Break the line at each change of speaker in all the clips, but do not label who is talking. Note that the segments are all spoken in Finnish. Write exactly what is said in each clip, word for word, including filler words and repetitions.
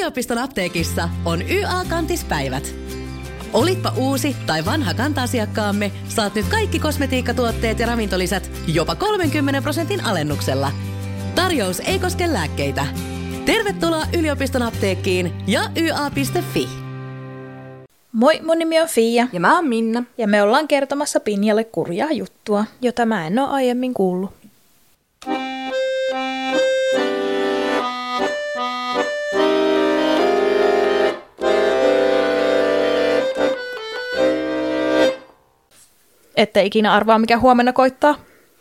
Yliopiston apteekissa on Y A-kantispäivät. Olitpa uusi tai vanha kanta-asiakkaamme, saat nyt kaikki kosmetiikkatuotteet ja ravintolisät jopa kolmenkymmenen prosentin alennuksella. Tarjous ei koske lääkkeitä. Tervetuloa yliopiston apteekkiin ja y a piste fi.
Moi, mun nimi on Fia.
Ja mä oon Minna.
Ja me ollaan kertomassa Pinjalle kurjaa juttua.
Jota mä en oo aiemmin kuullut.
Ette ikinä arvaa, mikä huomenna koittaa.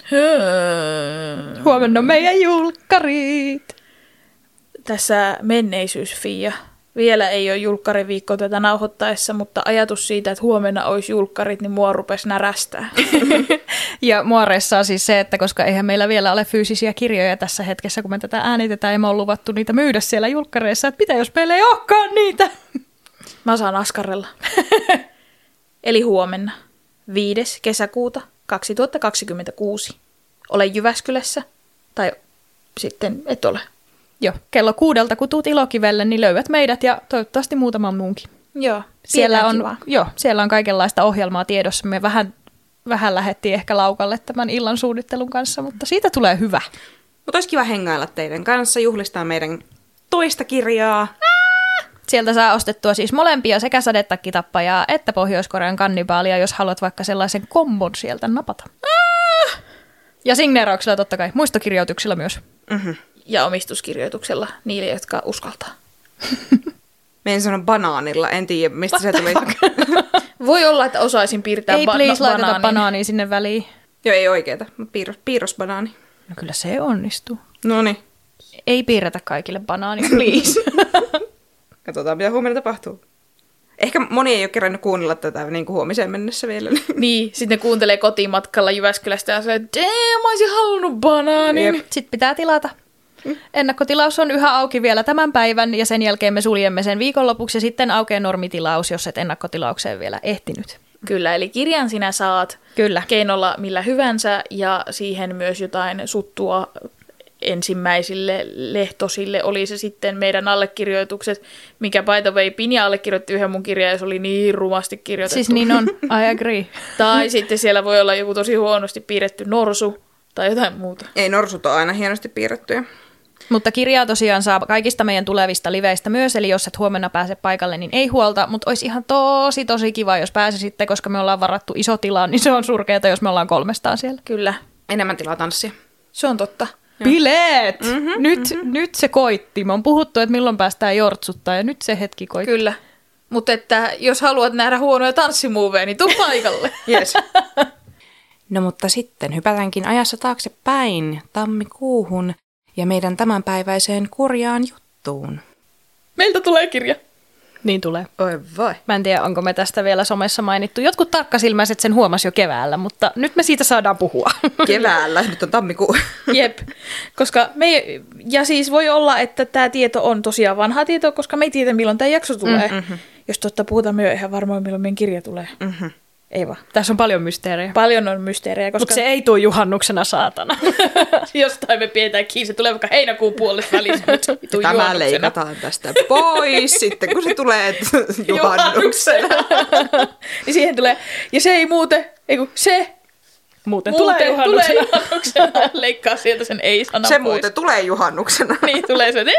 Huomenna on meidän julkkarit. Tässä menneisyys, Fia. Vielä ei ole julkkariviikko tätä nauhoittaessa, mutta ajatus siitä, että huomenna olisi julkkarit, niin mua rupesi närästää.
Ja mua ressaa siis se, että koska eihän meillä vielä ole fyysisiä kirjoja tässä hetkessä, kun me tätä äänitetään, ja me on luvattu niitä myydä siellä julkkareissa, että mitä jos meillä ei olekaan niitä?
Mä saan askarrella. Eli huomenna, viides kesäkuuta kaksituhattakaksikymmentäkuusi. Ole Jyväskylässä, tai sitten et ole.
Joo, kello kuudelta kun tuut Ilokivelle, niin löydät meidät ja toivottavasti muutaman muunkin.
Joo,
siellä on, joo, siellä on kaikenlaista ohjelmaa tiedossa. Me vähän, vähän lähdettiin ehkä laukalle tämän illan suunnittelun kanssa, mutta siitä tulee hyvä.
Mutta olisi kiva hengailla teidän kanssa, juhlistaa meidän toista kirjaa.
Sieltä saa ostettua siis molempia, sekä Sadetakkitappajaa että Pohjois-Korean kannibaalia, jos haluat vaikka sellaisen kombon sieltä napata. Ah! Ja signeerauksella totta kai, muistokirjoituksilla myös.
Mm-hmm. Ja omistuskirjoituksella niille, jotka uskaltaa.
Me en sano banaanilla, en tiedä mistä
What
se tuli.
Voi olla, että osaisin piirtää
ei,
ba-
please,
banaanin.
laiteta banaania sinne väliin.
Joo, ei oikeeta. Piirros, piirrosbanaani.
No kyllä se onnistuu.
Noniin.
Ei piirretä kaikille banaania, please.
Katsotaan, mitä huomenna tapahtuu. Ehkä moni ei ole kerännyt kuunnella tätä niin kuin huomiseen mennessä vielä.
Niin, sitten ne kuuntelee kotimatkalla Jyväskylästä ja sanoo, damn, mä olisin halunnut banaanin.
Jep. Sitten pitää tilata. Ennakkotilaus on yhä auki vielä tämän päivän ja sen jälkeen me suljemme sen viikonlopuksi ja sitten aukeaa normitilaus, jos et ennakkotilaukseen vielä ehtinyt.
Kyllä, eli kirjan sinä saat
Kyllä.
keinolla millä hyvänsä ja siihen myös jotain suttua ensimmäisille lehtosille. Oli se sitten meidän allekirjoitukset, mikä by the way Pinja allekirjoitti yhden mun kirjan ja se oli niin rumasti kirjoitettu.
Siis niin on, I agree.
Tai sitten siellä voi olla joku tosi huonosti piirretty norsu tai jotain muuta.
Ei, norsut on aina hienosti piirrettyjä.
Mutta kirjaa tosiaan saa kaikista meidän tulevista liveistä myös, eli jos et huomenna pääse paikalle, niin ei huolta, mutta olisi ihan tosi tosi kiva, jos pääsisitte, koska me ollaan varattu iso tila, niin se on surkeata, jos me ollaan kolmestaan siellä.
Kyllä.
Enemmän tilaa tanssia.
Se on totta.
Bileet!
Mm-hmm,
nyt,
mm-hmm.
nyt se koitti. Me on puhuttu, että milloin päästään jortsuttaa, ja nyt se hetki koitti.
Kyllä. Mutta että jos haluat nähdä huonoja tanssimuoveja, niin tuu paikalle.
Yes. No mutta sitten hypätäänkin ajassa taaksepäin tammikuuhun ja meidän tämänpäiväiseen kurjaan juttuun.
Meiltä tulee kirja.
Niin tulee.
Oi vai.
Mä en tiedä, onko me tästä vielä somessa mainittu. Jotkut tarkkasilmäiset sen huomasi jo keväällä, mutta nyt me siitä saadaan puhua.
Keväällä, nyt on tammikuu.
Jep, koska me, ja siis voi olla, että tämä tieto on tosiaan vanha tieto, koska me ei tiedä, milloin tämä jakso tulee. Mm-hmm. Jos totta puhutaan, me ei ole ihan varmaan, milloin meidän kirja tulee.
Mm-hmm.
Ei vaan.
Tässä on paljon mysteerejä.
Paljon on mysteerejä, koska
Mutta se ei tule juhannuksena, saatana.
jostain me pidetään kiinni, se tulee vaikka heinäkuun puolesta välissä.
Tämä leikataan tästä pois sitten, kun se tulee juhannuksena.
Niin siihen tulee, ja se ei muuten, ei kun se
muuten,
muuten
tulee juhannuksena.
Tulee juhannuksena. Leikkaa sieltä sen ei-sanan
Se
pois.
muuten tulee juhannuksena.
Niin, tulee se.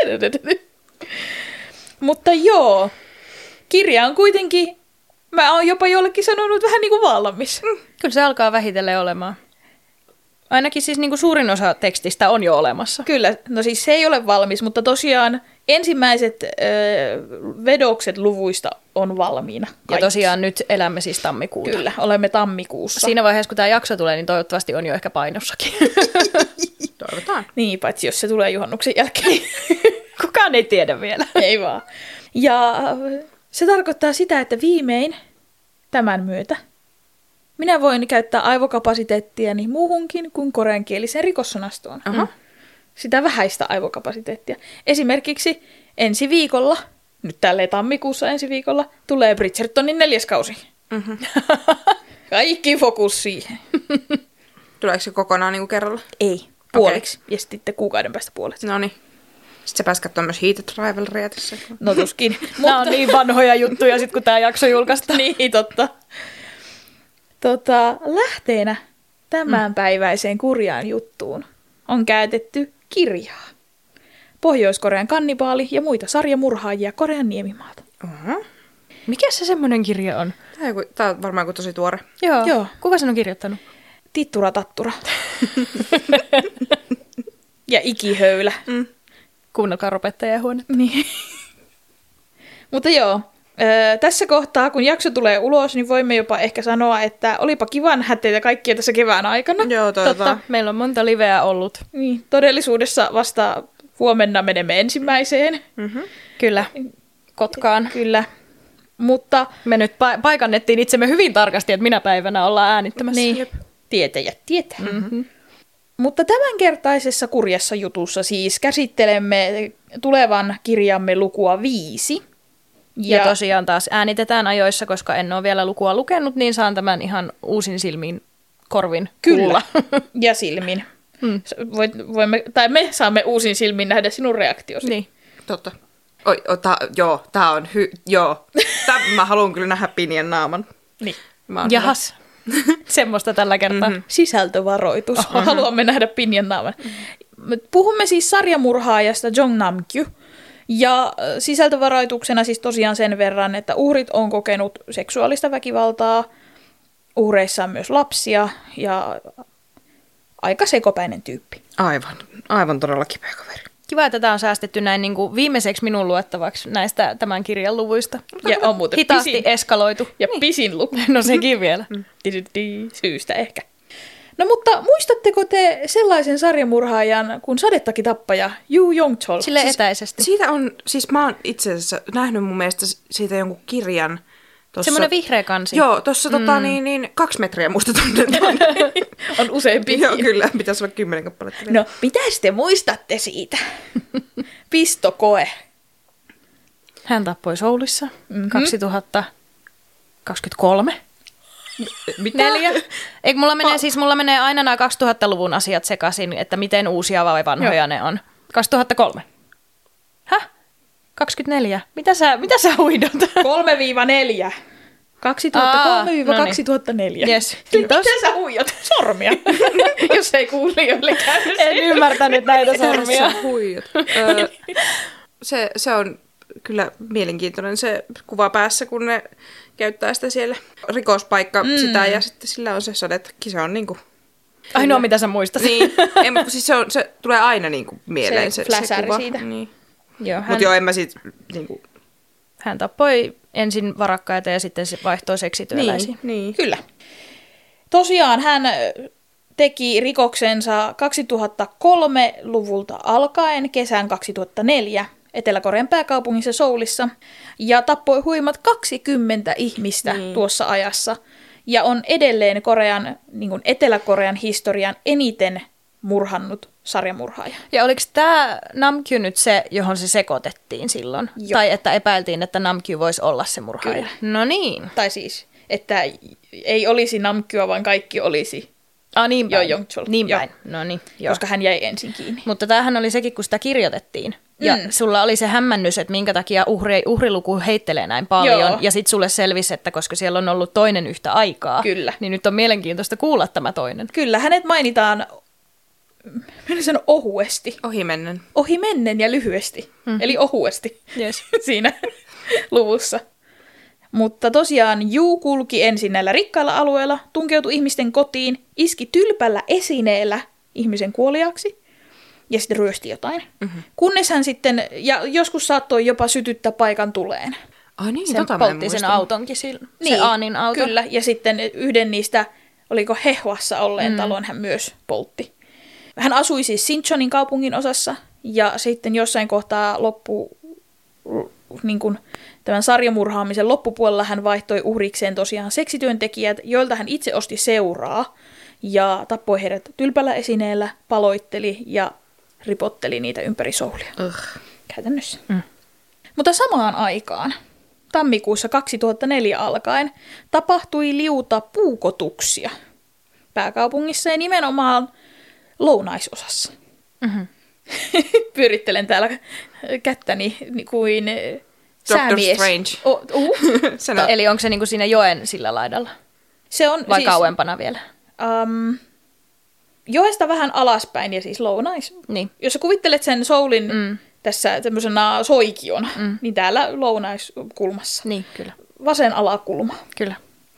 Mutta joo, kirja on kuitenkin, mä oon jopa jollekin sanonut vähän niin kuin valmis.
Mm. Kyllä se alkaa vähitellen olemaan. Ainakin siis niin kuin suurin osa tekstistä on jo olemassa.
Kyllä, no siis se ei ole valmis, mutta tosiaan ensimmäiset öö, vedokset luvuista on valmiina. Kaikki.
Ja tosiaan nyt elämme siis tammikuuta.
Kyllä, olemme tammikuussa.
Siinä vaiheessa, kun tämä jakso tulee, niin toivottavasti on jo ehkä painossakin.
Toivotaan.
Niin, paitsi jos se tulee juhannuksen jälkeen.
Kukaan ei tiedä vielä.
Ei vaan. Ja se tarkoittaa sitä, että viimein tämän myötä minä voin käyttää aivokapasiteettiani muuhunkin kuin koreankieliseen rikossanastoon.
Uh-huh.
Sitä vähäistä aivokapasiteettia. Esimerkiksi ensi viikolla, nyt tälleen tammikuussa ensi viikolla, tulee Bridgertonin neljäs kausi.
Uh-huh.
Kaikki fokus siihen.
Tuleeko se kokonaan niin kuin kerralla?
Ei, puoliksi. Okay. Ja sitten kuukauden päästä puolet.
Noniin. Sitten sä pääsit katsomaan myös Heated Rivalrya tässä.
No tuskin.
Nämä on niin vanhoja juttuja, sit kun tämä jakso julkaistaan.
Niin, totta. Tota, lähteenä tämänpäiväiseen kurjaan juttuun on käytetty kirjaa. Pohjois-Korean kannibaali ja muita sarjamurhaajia Korean niemimaalta.
Uh-huh.
Mikä se semmoinen kirja on?
Tämä, on, tämä on varmaan kuin tosi tuore.
Joo.
Joo.
Kuka sen on kirjoittanut?
Tittura Tattura. Ja Ikihöylä.
Mm.
Kuunnelkaa Ropettajahuone.
Niin. Mutta joo, ö, tässä kohtaa, kun jakso tulee ulos, niin voimme jopa ehkä sanoa, että olipa kiva nähdä teitä kaikkia tässä kevään aikana.
Joo,
Totta, meillä on monta liveä ollut.
Niin, todellisuudessa vasta huomenna menemme ensimmäiseen.
Mm-hmm.
Kyllä, Kotkaan.
Kyllä. Mutta
Me nyt pa- paikannettiin itsemme hyvin tarkasti, että minä päivänä ollaan äänittämässä.
niin, tietäjät tietää. Mm-hmm. Mutta tämänkertaisessa kurjassa jutussa siis käsittelemme tulevan kirjamme lukua viisi.
Ja, ja tosiaan taas äänitetään ajoissa, koska en ole vielä lukua lukenut, niin saan tämän ihan uusin silmin korvin kuulla.
Ja silmin.
Mm.
Voit, voimme, tai me saamme uusin silmin nähdä sinun reaktiosi.
Niin.
Totta. Oi, o, ta, joo, tää on hy... Joo. Tää, mä haluan kyllä nähdä Pinien naaman.
Niin.
Jahas. Semmoista tällä kertaa.
Mm-hmm. Sisältövaroitus. Oho. Haluamme nähdä Pinjan naaman. Mm-hmm. Puhumme siis sarjamurhaajasta Jong Nam-kyu. Ja sisältövaroituksena siis tosiaan sen verran, että uhrit on kokenut seksuaalista väkivaltaa. Uhreissa on myös lapsia ja aika sekopäinen tyyppi.
Aivan. Aivan todella kipeä kaveri.
Kiva, että tämä on säästetty näin niin kuin viimeiseksi minun luettavaksi näistä tämän kirjan luvuista.
Ja on muuten
hitaasti
pisin,
eskaloitu.
ja pisin luku.
No sekin vielä.
Syystä ehkä. No mutta muistatteko te sellaisen sarjamurhaajan kuin sadettakitappaja Yoo Jong-chol?
Sille
Siis
etäisesti.
Siitä on, siis mä oon itse asiassa nähnyt mun mielestä siitä jonkun kirjan. Tossa,
Semmoinen vihreä kansi.
Joo, tuossa mm. tota, niin, niin, kaksi metriä musta tunnetaan.
On useampi.
Joo, kyllä. Pitäisi olla kymmenen kappaletta.
No, mitä te muistatte siitä? Pistokoe.
Hän tappoi Soulissa
Mhm.
kaksituhattakaksikymmentäkolme.
Mitä?
Neljä. Eikö mulla menee, siis mulla menee aina nämä kaksituhattaluvun asiat sekaisin, että miten uusia vai vanhoja
Joo.
ne on. kaksituhattakolme. Häh? kaksikymmentäneljä. Mitä sä, mitä sä huidot?
kolme neljä. kaksituhattakolme kaksituhattaneljä.
Yes, kiitos.
Mitä sä huijat? Sormia. Jos ei kuulijoille käy.
En ymmärtänyt näitä sormia.
Sä huijat. Öö, se, se on kyllä mielenkiintoinen se kuva päässä, kun ne käyttää sitä siellä rikospaikka mm. sitä ja sitten sillä on se sadetakki. Se on niinku...
Ainoa mitä sä muistat.
Niin, en, mutta siis se, on, se tulee aina niinku mieleen
Se
se, se,
fläsäri
kuva.
siitä.
Niin.
Joo, hän,
Mutta joo, en mä sit niinku...
hän tappoi ensin varakkaita ja sitten se vaihtoi seksityöläisiin.
Niin, niin.
Kyllä. Tosiaan hän teki rikoksensa kaksituhattakolme-luvulta alkaen kesän kaksituhattaneljä Etelä-Korean pääkaupungissa Soulissa ja tappoi huimat kaksikymmentä ihmistä
Niin.
tuossa ajassa ja on edelleen Korean, niin kuin Etelä-Korean historian eniten murhannut sarjamurhaaja.
Ja oliko tämä Namkyu nyt se, johon se sekoitettiin silloin?
Joo.
Tai että epäiltiin, että Namkyu voisi olla se murhaaja?
Kyllä.
No niin.
Tai siis, että ei olisi Namkyä, vaan kaikki olisi,
Ah, niin päin.
Joo, Jong-chol.
Niin
Joo.
päin. No niin, joo.
koska hän jäi ensin kiinni.
Mutta tämähän oli sekin, kun sitä kirjoitettiin. Ja
Mm.
sulla oli se hämmennys, että minkä takia uhri, uhriluku heittelee näin paljon.
Joo.
Ja sitten sulle selvisi, että koska siellä on ollut toinen yhtä aikaa.
Kyllä.
Niin nyt on mielenkiintoista kuulla tämä toinen.
Kyllä, hänet mainitaan, minä sanon ohuesti,
Ohimennen.
ohi mennen ja lyhyesti, mm. eli ohuesti
Yes.
siinä luvussa. Mutta tosiaan Juu kulki ensin näillä rikkailla alueilla, tunkeutui ihmisten kotiin, iski tylpällä esineellä ihmisen kuoliaksi ja sitten ryösti jotain. Mm-hmm. Kunnes hän sitten, ja joskus saattoi jopa sytyttää paikan tuleen.
Ai niin,
Sen
tota mä en
poltti sen
muistanut.
autonkin, sil- se Aanin auto.
Kyllä, ja sitten yhden niistä, oliko Hehuassa olleen mm. talon, hän myös poltti. Hän asui siis Sinchonin kaupungin osassa, ja sitten jossain kohtaa loppu, niin kuin tämän sarjamurhaamisen loppupuolella hän vaihtoi uhrikseen tosiaan seksityöntekijät, joilta hän itse osti seuraa, ja tappoi heidät tylpällä esineellä, paloitteli ja ripotteli niitä ympäri Soulia.
Ugh.
Käytännössä. Mm. Mutta samaan aikaan, tammikuussa kaksituhattaneljä alkaen, tapahtui liuta puukotuksia pääkaupungissa ja nimenomaan lounaisosassa.
Mm-hmm.
Pyörittelen täällä kättäni kuin säämies.
Strange.
Oh, uh.
Sano.
Eli onko se niinku siinä joen sillä laidalla?
Se on
Vai
siis,
kauempana vielä?
Um, joesta vähän alaspäin ja siis lounais.
Niin.
Jos sä kuvittelet sen Soulin
Mm.
tässä tämmöisenä soikiona,
Mm.
niin täällä lounaiskulmassa.
Niin, kyllä.
Vasen alakulma.
Kyllä.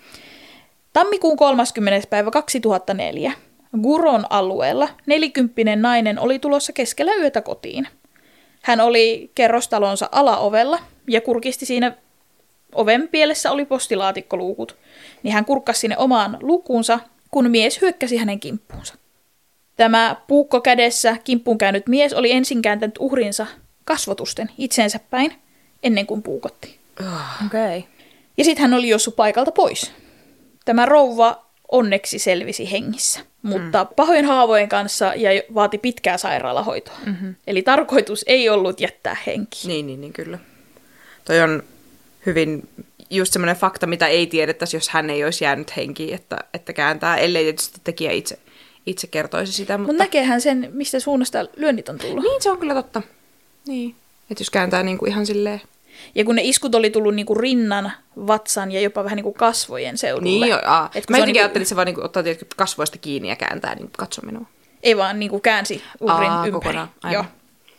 Tammikuun kolmaskymmenes päivä kaksituhattaneljä Guron alueella nelikymppinen nainen oli tulossa keskellä yötä kotiin. Hän oli kerrostalonsa alaovella ja kurkisti siinä oven pielessä oli postilaatikkoluukut. Niin hän kurkkasi sinne omaan lukuunsa, kun mies hyökkäsi hänen kimppuunsa. Tämä puukko kädessä kimppuun käynyt mies oli ensin kääntänyt uhrinsa kasvotusten itseensä päin ennen kuin puukotti.
Okei. Okay.
Ja sitten hän oli juossut paikalta pois. Tämä rouva onneksi selvisi hengissä, mutta mm. pahojen haavojen kanssa ja vaati pitkää sairaalahoitoa. Mm-hmm. Eli tarkoitus ei ollut jättää henkiä.
Niin, niin, niin, kyllä. Toi on hyvin just semmoinen fakta, mitä ei tiedettäisi, jos hän ei olisi jäänyt henkiin, että, että kääntää, ellei tietysti tekijä itse, itse kertoisi sitä. Mutta
Mut näkeehän sen, mistä suunnasta lyönnit on tullut.
Niin, se on kyllä totta. Niin. Että jos kääntää niinku ihan silleen.
Ja kun ne iskut oli tullut niinku rinnan, vatsan ja jopa vähän niinku kasvojen seudulle.
Niin, jo, aa.
Et kun
Mä
se on
jotenkin
niinku,
ajattelin, että se vaan niinku ottaa tietysti kasvoista kiinni ja kääntää, niin katso minua.
ei vaan niinku käänsi uhrin
Aa,
ympäri.
kokonaan, aivan.
Joo.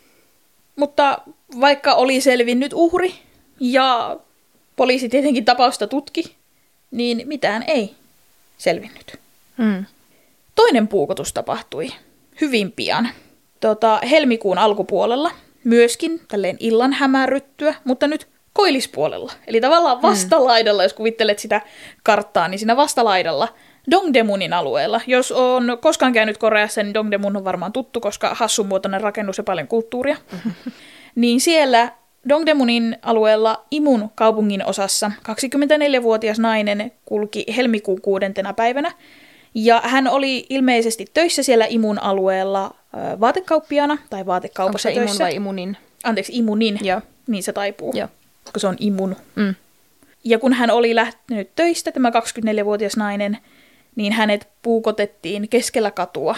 Mutta vaikka oli selvinnyt uhri ja poliisi tietenkin tapausta tutki, niin mitään ei selvinnyt.
Mm.
Toinen puukotus tapahtui hyvin pian, tota, helmikuun alkupuolella, myöskin tälleen illan hämäryttyä, mutta nyt koillispuolella. Eli tavallaan vastalaidalla, jos kuvittelet sitä karttaa, niin siinä vastalaidalla Dongdaemunin alueella. Jos on koskaan käynyt Koreassa, niin Dongdaemun on varmaan tuttu, koska hassunmuotoinen rakennus ja paljon kulttuuria. Niin siellä Dongdaemunin alueella Imun kaupungin osassa kaksikymmentäneljävuotias nainen kulki helmikuun kuudentena päivänä. Ja hän oli ilmeisesti töissä siellä Imun alueella ö, vaatekauppiaana tai vaatekaupassa
Onko se
töissä.
Imun vai Imunin?
Anteeksi, Imunin.
Joo.
Niin se taipuu,
Joo.
koska se on Imun.
Mm.
Ja kun hän oli lähtenyt töistä, tämä kaksikymmentäneljävuotias nainen, niin hänet puukotettiin keskellä katua.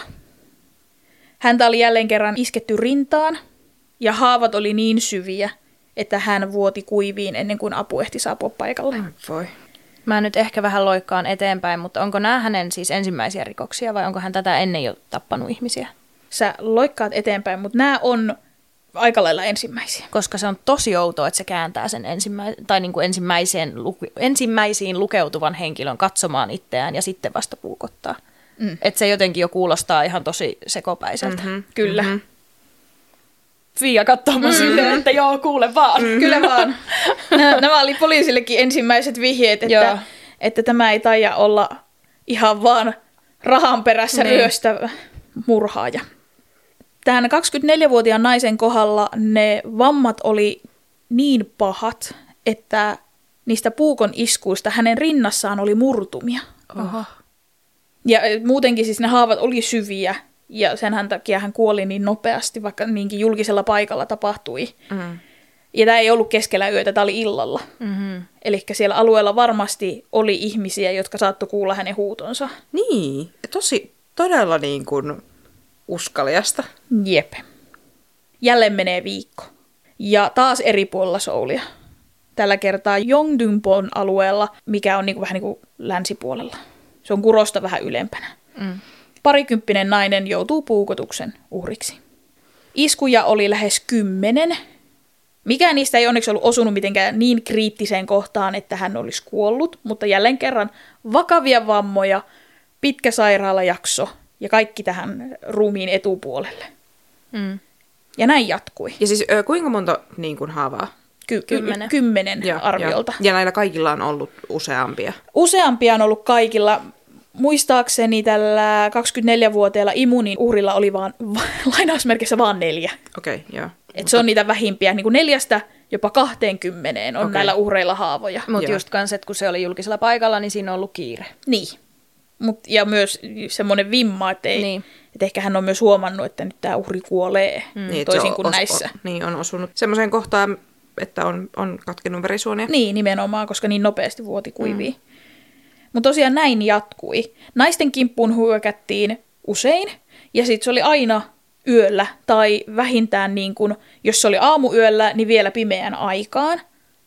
Häntä oli jälleen kerran isketty rintaan, ja haavat oli niin syviä, että hän vuoti kuiviin ennen kuin apu ehti saapua paikalle.
Voi.
Mä nyt ehkä vähän loikkaan eteenpäin, mutta onko nämä hänen siis ensimmäisiä rikoksia vai onko hän tätä ennen jo tappanut ihmisiä?
Sä loikkaat eteenpäin, mutta nämä on aika lailla ensimmäisiä.
Koska se on tosi outoa, että se kääntää sen ensimmä- tai niin kuin ensimmäiseen luku- ensimmäisiin lukeutuvan henkilön katsomaan itseään ja sitten vasta puukottaa. Mm. Että se jotenkin jo kuulostaa ihan tosi sekopäiseltä.
Mm-hmm. Kyllä. Mm-hmm.
Fia katsoo mun mm-hmm. silleen, että joo, kuule vaan.
Mm-hmm. Kyllä vaan. Nämä oli poliisillekin ensimmäiset vihjeet, että, että tämä ei taida olla ihan vaan rahan perässä niin. ryöstävä murhaaja. Tämän kaksikymmentäneljävuotiaan naisen kohdalla ne vammat oli niin pahat, että niistä puukon iskuista hänen rinnassaan oli murtumia.
Oho.
Ja muutenkin siis ne haavat oli syviä, ja sen takia hän kuoli niin nopeasti, vaikka niinkin julkisella paikalla tapahtui. Mm. Ja tämä ei ollut keskellä yötä, tämä oli illalla. Mm-hmm. Eli siellä alueella varmasti oli ihmisiä, jotka saattoi kuulla hänen huutonsa.
Niin, tosi todella niin kuin uskaliasta.
Jep. Jälleen menee viikko. Ja taas eri puolella Soulia. Tällä kertaa Yongdunpon alueella, mikä on niin kuin, vähän niin kuin länsipuolella. Se on Kurosta vähän ylempänä. Mm. Parikymppinen nainen joutuu puukotuksen uhriksi. Iskuja oli lähes kymmenen. Mikään niistä ei onneksi ollut osunut mitenkään niin kriittiseen kohtaan, että hän olisi kuollut, mutta jälleen kerran vakavia vammoja, pitkä sairaalajakso ja kaikki tähän ruumiin etupuolelle. Mm. Ja näin jatkui.
Ja siis ö, kuinka monta niin kuin haavaa?
Ky- kymmenen. Kymmenen ja, arviolta.
Ja. ja näillä kaikilla on ollut useampia?
Useampia on ollut kaikilla. Muistaakseni tällä kaksikymmentäneljävuotiaalla Imunin uhrilla oli vaan, lainausmerkissä vaan neljä.
Okei, okay, joo.
Et mutta se on niitä vähimpiä, niin kuin neljästä jopa kahteenkymmeneen on okay. näillä uhreilla haavoja.
Mutta just kans, että kun se oli julkisella paikalla, niin siinä on ollut kiire.
Niin. Mut, ja myös semmoinen vimma, että ei, niin. et ehkä hän on myös huomannut, että nyt tämä uhri kuolee, mm. niin, toisin kuin os, näissä.
O, niin, on osunut semmoiseen kohtaan, että on, on katkennut verisuonia.
Niin, nimenomaan, koska niin nopeasti vuoti kuivii. Mm. Mutta tosiaan näin jatkui. Naisten kimppuun hyökättiin usein, ja sitten se oli aina yöllä tai vähintään niin kuin, jos se oli aamuyöllä, niin vielä pimeän aikaan.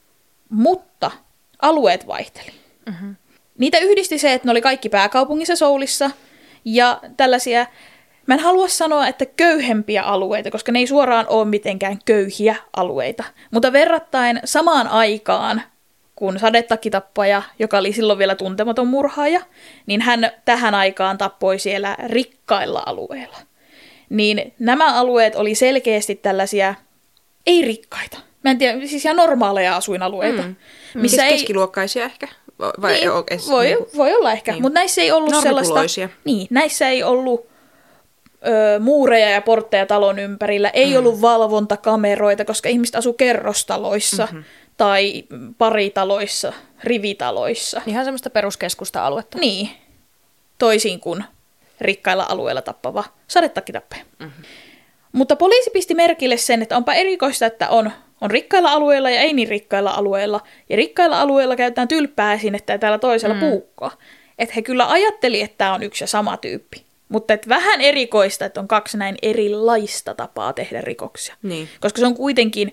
Mutta alueet vaihteli. Mm-hmm. Niitä yhdisti se, että ne oli kaikki pääkaupungissa Soulissa ja tällaisia, mä en halua sanoa, että köyhempiä alueita, koska ne ei suoraan ole mitenkään köyhiä alueita. Mutta verrattain samaan aikaan, kun sadetakkitappaja, joka oli silloin vielä tuntematon murhaaja, niin hän tähän aikaan tappoi siellä rikkailla alueilla. Niin nämä alueet oli selkeästi tällaisia ei-rikkaita. Mä en tiedä, siis ihan normaaleja asuinalueita. Mm.
Missä ei... Keskiluokkaisia ehkä? Vai
niin,
ei,
voi, niin. voi olla ehkä, niin. Mutta näissä ei ollut sellaista... Niin, näissä ei ollut ö, muureja ja portteja talon ympärillä, ei mm. ollut valvontakameroita, koska ihmiset asu kerrostaloissa mm-hmm. tai paritaloissa, rivitaloissa.
Ihan semmoista peruskeskusta aluetta.
Niin, toisin kuin rikkailla alueilla tappava sadetakkitappaja. Mm-hmm. Mutta poliisi pisti merkille sen, että onpa erikoista, että on, on rikkailla alueilla ja ei niin rikkailla alueilla. Ja rikkailla alueilla käytetään tylppää esinettä ja täällä toisella mm. puukkoa. Että he kyllä ajatteli, että tämä on yksi ja sama tyyppi. Mutta et vähän erikoista, että on kaksi näin erilaista tapaa tehdä rikoksia.
Niin.
Koska se on kuitenkin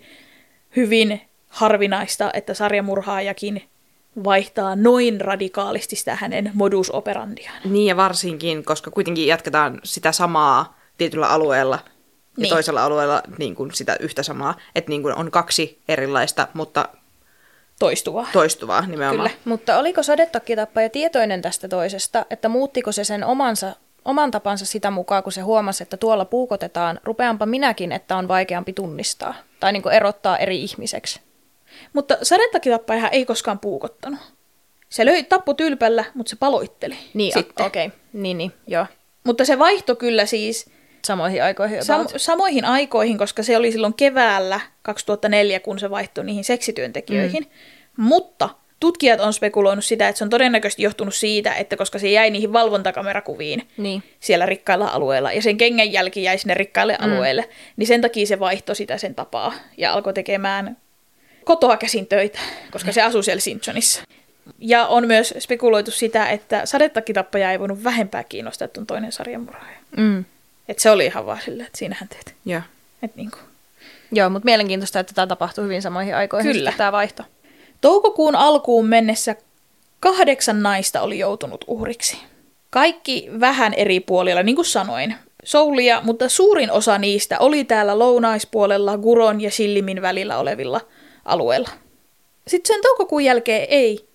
hyvin harvinaista, että sarjamurhaajakin vaihtaa noin radikaalisti sitä hänen modus operandiaan.
Niin ja varsinkin, koska kuitenkin jatketaan sitä samaa tietyllä alueella. Ja niin. toisella alueella niin kuin sitä yhtä samaa, että niin kuin on kaksi erilaista, mutta
toistuvaa.
Toistuvaa nimenomaan.
Kyllä. Mutta oliko sadetakkitappaja tietoinen tästä toisesta, että muuttiko se sen omansa, oman tapansa sitä mukaan, kun se huomasi, että tuolla puukotetaan, rupeanpa minäkin, että on vaikeampi tunnistaa tai niin kuin erottaa eri ihmiseksi?
Mutta sadetakkitappajahan ei koskaan puukottanut. Se löi tappo tylpällä, mutta se paloitteli.
Niin, okei. Okay. Niin, niin, joo.
Mutta se vaihto kyllä siis...
Samoihin aikoihin.
Sam- samoihin aikoihin, koska se oli silloin keväällä kaksituhattaneljä, kun se vaihtui niihin seksityöntekijöihin. Mm. Mutta tutkijat on spekuloinut sitä, että se on todennäköisesti johtunut siitä, että koska se jäi niihin valvontakamerakuviin niin. siellä rikkailla alueilla, ja sen kengänjälki jäi sinne rikkaille mm. alueille, niin sen takia se vaihtoi sitä sen tapaa ja alkoi tekemään kotoa käsin töitä, koska se asui siellä Simpsonissa. Ja on myös spekuloitu sitä, että sadetakkitappaja ei voinut vähempää kiinnostaa, että on toinen sarjamurhaaja. Mm. Että se oli ihan vaan silleen, että siinähän teet.
Joo.
Et niin kuin.
Joo, mutta mielenkiintoista, että tämä tapahtui hyvin samoihin aikoihin.
Kyllä.
Tämä vaihto.
Toukokuun alkuun mennessä kahdeksan naista oli joutunut uhriksi. Kaikki vähän eri puolilla, niin kuin sanoin. Soulia, mutta suurin osa niistä oli täällä lounaispuolella Guron ja Sillimin välillä olevilla alueilla. Sitten sen toukokuun jälkeen ei,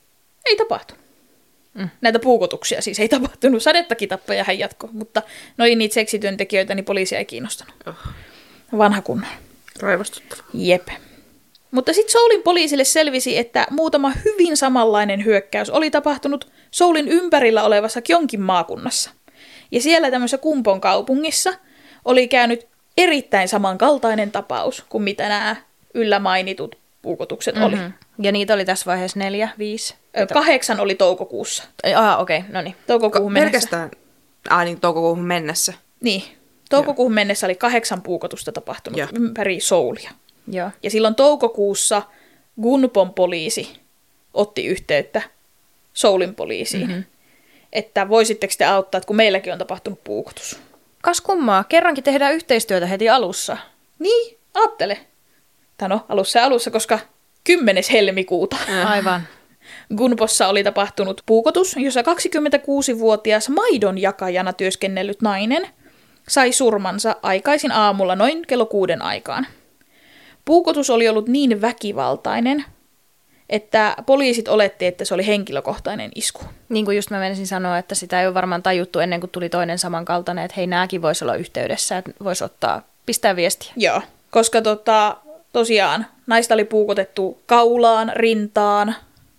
ei tapahtunut. Mm. Näitä puukotuksia siis ei tapahtunut. Sadettakitappaja hän jatkoi, mutta noin niitä seksityöntekijöitä, niin poliisia ei kiinnostanut. Oh. Vanha kunnon.
Raivostuttava.
Jep. Mutta sitten Soulin poliisille selvisi, että muutama hyvin samanlainen hyökkäys oli tapahtunut Soulin ympärillä olevassa Kionkin maakunnassa. Ja siellä tämmöisessä Kumpon kaupungissa oli käynyt erittäin samankaltainen tapaus kuin mitä nämä yllä mainitut puukotukset mm-hmm. oli.
Ja niitä oli tässä vaiheessa neljä, viisi?
Kahdeksan oli toukokuussa.
Ah, okei, okay. No niin.
Toukokuuhun mennessä.
Pelkästään, ah, niin, toukokuuhun mennessä.
Niin, toukokuuhun Joo. mennessä oli kahdeksan puukotusta tapahtunut Joo. ympäri Soulia.
Joo.
Ja silloin toukokuussa Gunpon poliisi otti yhteyttä Soulin poliisiin, mm-hmm. että voisitteko te auttaa, että kun meilläkin on tapahtunut puukotus.
Kas kummaa, kerrankin tehdään yhteistyötä heti alussa.
Niin, aattele. Tai no, alussa ja alussa, koska kymmenes helmikuuta.
Aivan.
Gunpossa oli tapahtunut puukotus, jossa kaksikymmentäkuusivuotias maidon jakajana työskennellyt nainen sai surmansa aikaisin aamulla noin kello kuuden aikaan. Puukotus oli ollut niin väkivaltainen, että poliisit oletti, että se oli henkilökohtainen isku.
Niin kuin just mä menisin sanoa, että sitä ei ole varmaan tajuttu ennen kuin tuli toinen samankaltainen, että hei, nääkin voisi olla yhteydessä, että voisi ottaa, pistää viestiä.
Joo, koska tota, tosiaan naista oli puukotettu kaulaan, rintaan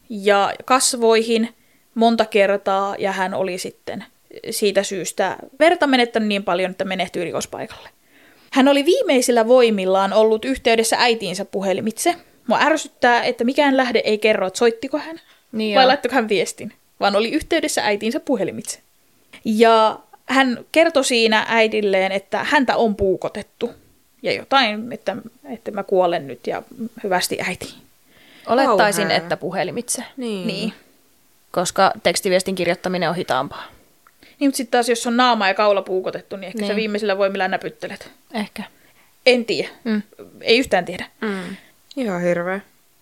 ja kasvoihin monta kertaa, ja hän oli sitten siitä syystä verta menettänyt niin paljon, että menehtyi rikospaikalle. Hän oli viimeisillä voimillaan ollut yhteydessä äitiinsä puhelimitse. Mua ärsyttää, että mikään lähde ei kerro, että soittiko hän niin vai laittiko hän viestin, vaan oli yhteydessä äitiinsä puhelimitse. Ja hän kertoi siinä äidilleen, että häntä on puukotettu ja jotain, että, että mä kuolen nyt ja hyvästi äiti.
Olettaisin, Kauhea. Että puhelimitse.
Niin. niin.
Koska tekstiviestin kirjoittaminen on hitaampaa.
Niin, mutta sitten taas jos on naama ja kaula puukotettu, niin ehkä
Niin.
sä viimeisellä voimilla näpyttelet.
Ehkä.
En tiedä.
Mm.
Ei yhtään tiedä.
Mm. Ihan hirveä.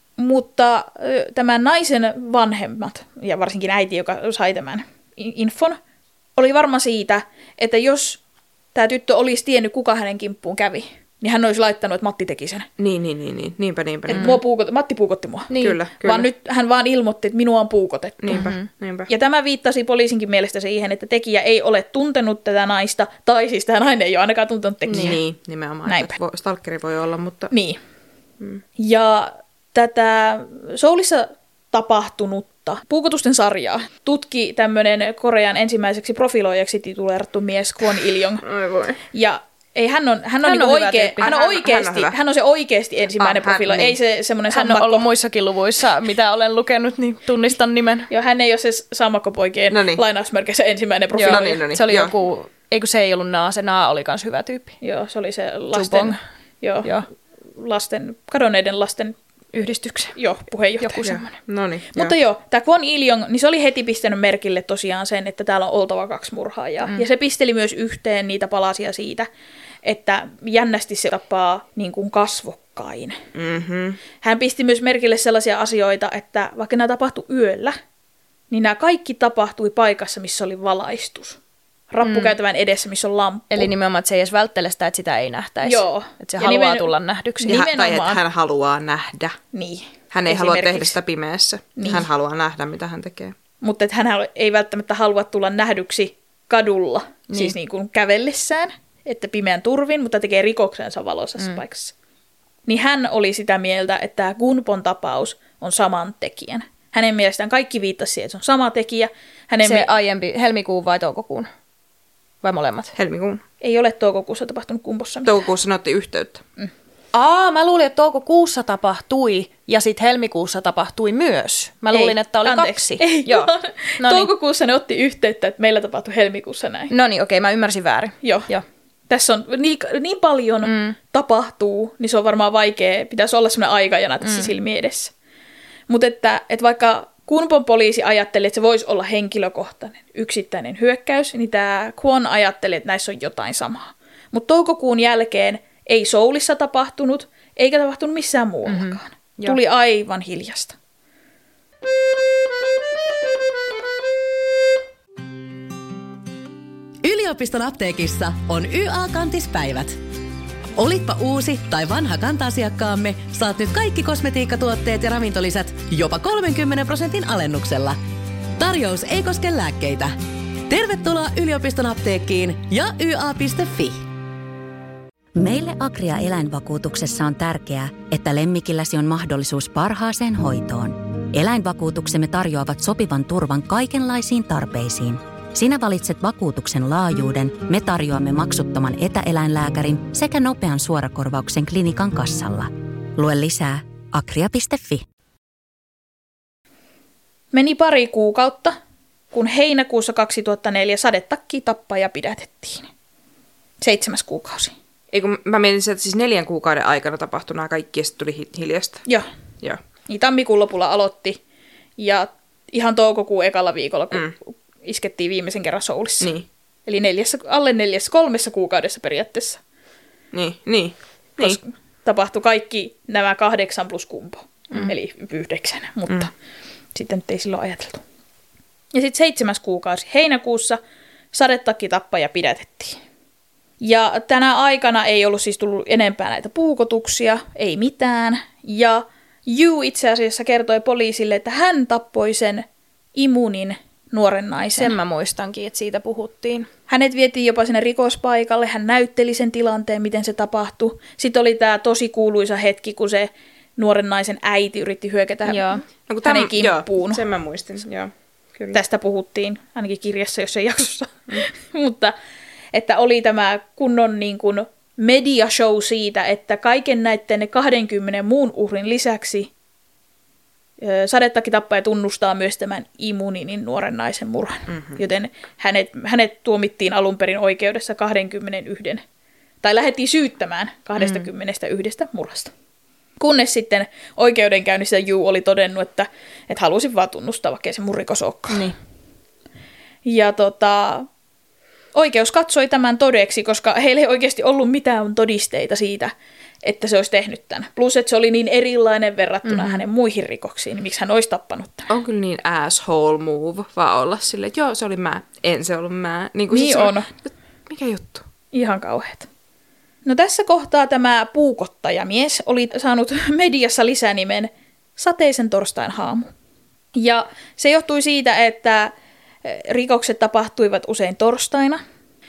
Mutta ö, tämän naisen vanhemmat, ja varsinkin äiti, joka sai tämän in- infon, oli varma siitä, että jos tämä tyttö olisi tiennyt, kuka hänen kimppuun kävi, niin hän olisi laittanut, että Matti teki sen.
Niin, niin, niin, niin. Niinpä, niinpä.
Että
niinpä.
mua puukot- Matti puukotti mua.
Niin.
Kyllä, kyllä.
Vaan nyt hän vaan ilmoitti, että minua on puukotettu.
Niinpä, niinpä.
Ja tämä viittasi poliisinkin mielestä siihen, että tekijä ei ole tuntenut tätä naista, tai siis tämä nainen ei ole ainakaan tuntenut tekijää.
Niin, nimenomaan.
Näinpä.
Että vo- stalkeri voi olla, mutta...
Niin. Mm. Ja tätä Soulissa tapahtunutta puukotusten sarjaa tutki tämmöinen Korean ensimmäiseksi profiloijaksi tituleerattu mies Kwon Il-jong.
Ai voi.
Ja ei, hän on, hän on,
Hän
niin
on hyvä
oikea,
tyyppi.
hän on
Hän-
oikeasti,
hän on hyvä.
hän on se oikeasti ensimmäinen
Ah, hän-
profilo,
niin.
ei se semmoinen
Hän on
sammakko.
ollut muissakin luvuissa, mitä olen lukenut, niin tunnistan nimen.
Joo, hän ei ole se sammakkopoikien
No niin.
lainausmerkeissä ensimmäinen profilo.
No niin, no niin.
Se oli
Joo.
joku, eikö se ei ollut Naa, se Naa oli kans hyvä tyyppi.
Joo, se oli se lasten,
Jubong.
joo,
Joo.
lasten, kadonneiden lasten
Yhdistyksen.
joo, puheenjohtaja.
Joku semmoinen.
No niin.
Mutta joo, joo tämä Kwon Il-jong, niin se oli heti pistänyt merkille tosiaan sen, että täällä on oltava kaksi murhaajaa. Mm. Ja se pisteli myös yhteen niitä palasia siitä, että jännästi se tapaa niin kuin kasvokkain.
Mm-hmm.
Hän pisti myös merkille sellaisia asioita, että vaikka nämä tapahtui yöllä, niin nämä kaikki tapahtui paikassa, missä oli valaistus. Rappukäytävän edessä, missä on lamppu.
Eli nimenomaan, että se ei edes välttele sitä, että sitä ei nähtäisi.
Joo.
Että se
Ja
haluaa
nimen-
tulla nähdyksi.
Niin.
Ja, tai että
Nimenomaan.
hän haluaa nähdä.
Niin.
Hän ei halua tehdä
Esimerkiksi.
sitä pimeässä.
Niin.
Hän haluaa nähdä, mitä hän tekee.
Mutta että hän ei välttämättä halua tulla nähdyksi kadulla, niin. siis niin kuin kävellessään, että pimeän turvin, mutta tekee rikoksensa valoisessa mm. paikassa. Niin hän oli sitä mieltä, että tämä Gunpon tapaus on saman tekijän. Hänen mielestään kaikki viittasi siihen, että se on sama tekijä. Hänen
Se
mi-
aiempi, helmikuun vai toukokuun? Vai molemmat?
Helmikuun.
ei ole toukokuussa tapahtunut Kumpossa mitään.
Toukokuussa ne otti yhteyttä.
Aa, mä luulin, että toukokuussa tapahtui ja sitten helmikuussa tapahtui myös. Mä luulin,
Ei,
että oli
anteeksi.
kaksi.
Ei,
Joo.
vaan
No niin.
toukokuussa ne otti yhteyttä, että meillä tapahtui helmikuussa näin.
No niin, okei, mä ymmärsin väärin.
Joo.
Joo.
Tässä on niin, niin paljon mm. tapahtuu, niin se on varmaan vaikea. Pitäisi olla sellainen aikajana tässä mm. silmien edessä. Mutta että, että vaikka Gunpon poliisi ajatteli, että se voisi olla henkilökohtainen, yksittäinen hyökkäys, niin tämä Kwon ajatteli, että näissä on jotain samaa. Mutta toukokuun jälkeen ei Soulissa tapahtunut, eikä tapahtunut missään muuallakaan. Mm-hmm. Tuli aivan hiljasta.
Yliopiston apteekissa on Y A-kantispäivät. Olitpa uusi tai vanha kanta-asiakkaamme, saat nyt kaikki kosmetiikkatuotteet ja ravintolisät jopa kolmenkymmenen prosentin alennuksella. Tarjous ei koske lääkkeitä. Tervetuloa yliopiston apteekkiin ja y a piste f i.
Meille Agria eläinvakuutuksessa on tärkeää, että lemmikilläsi on mahdollisuus parhaaseen hoitoon. Eläinvakuutuksemme tarjoavat sopivan turvan kaikenlaisiin tarpeisiin. Sinä valitset vakuutuksen laajuuden, me tarjoamme maksuttoman etäeläinlääkärin sekä nopean suorakorvauksen klinikan kassalla. Lue lisää agria piste f i.
Meni pari kuukautta, kun heinäkuussa kaksituhattaneljä sadetakki tappaja pidätettiin. Seitsemäs kuukausi.
Ei kun mä mietin, että siis neljän kuukauden aikana tapahtui nämä kaikki ja sitten tuli hi- hiljasta.
Joo.
Joo.
Niin tammikuun lopulla aloitti ja ihan toukokuun ekalla viikolla, kun mm. iskettiin viimeisen kerran Soulissa.
Niin.
Eli neljässä, alle neljässä, kolmessa kuukaudessa periaatteessa.
Niin, niin.
Koska niin. tapahtui kaikki nämä kahdeksan plus kumpo. Mm. Eli yhdeksän, mutta mm. sitten nyt ei silloin ajateltu. Ja sitten seitsemäs kuukausi heinäkuussa sadetakki-tappaja pidätettiin. Ja tänä aikana ei ollut siis tullut enempää näitä puukotuksia, ei mitään. Ja Yu itse asiassa kertoi poliisille, että hän tappoi sen Imunin nuoren naisen.
Sen mä muistankin, että siitä puhuttiin.
Hänet vietiin jopa sinne rikospaikalle, hän näytteli sen tilanteen, miten se tapahtui. Sitten oli tämä tosi kuuluisa hetki, kun se nuoren naisen äiti yritti hyökätä
Joo.
No, kun
hänen
täm-
kimppuun.
Joo, sen mä muistin, joo. Kyllä.
Tästä puhuttiin ainakin kirjassa, jos ei jaksossa. Mm. Mutta että oli tämä kunnon niin kuin media show siitä, että kaiken näiden kahdenkymmenen muun uhrin lisäksi sadetakki-tappaja tunnustaa myös tämän Imuninin nuoren naisen murhan. Mm-hmm. Joten hänet, hänet tuomittiin alun perin oikeudessa kaksikymmentäyksi, tai lähdettiin syyttämään kaksikymmentäyksi mm. murhasta. Kunnes sitten oikeudenkäynnissä Yu oli todennut, että, että halusin vaan tunnustaa, vaikka ei se mun rikos olekaan.
Niin.
Ja tota, oikeus katsoi tämän todeksi, koska heillä ei oikeasti ollut mitään todisteita siitä, että se olisi tehnyt tämän. Plus, että se oli niin erilainen verrattuna mm-hmm. hänen muihin rikoksiin, niin miksi hän olisi tappanut tämän.
On kyllä niin asshole move vaan olla silleen, että joo, se oli mä, en se ollut mä. Niin,
niin
siis
on.
on. Mikä juttu?
Ihan kauheat. No tässä kohtaa tämä puukottajamies oli saanut mediassa lisänimen Sateisen torstain haamu. Ja se johtui siitä, että rikokset tapahtuivat usein torstaina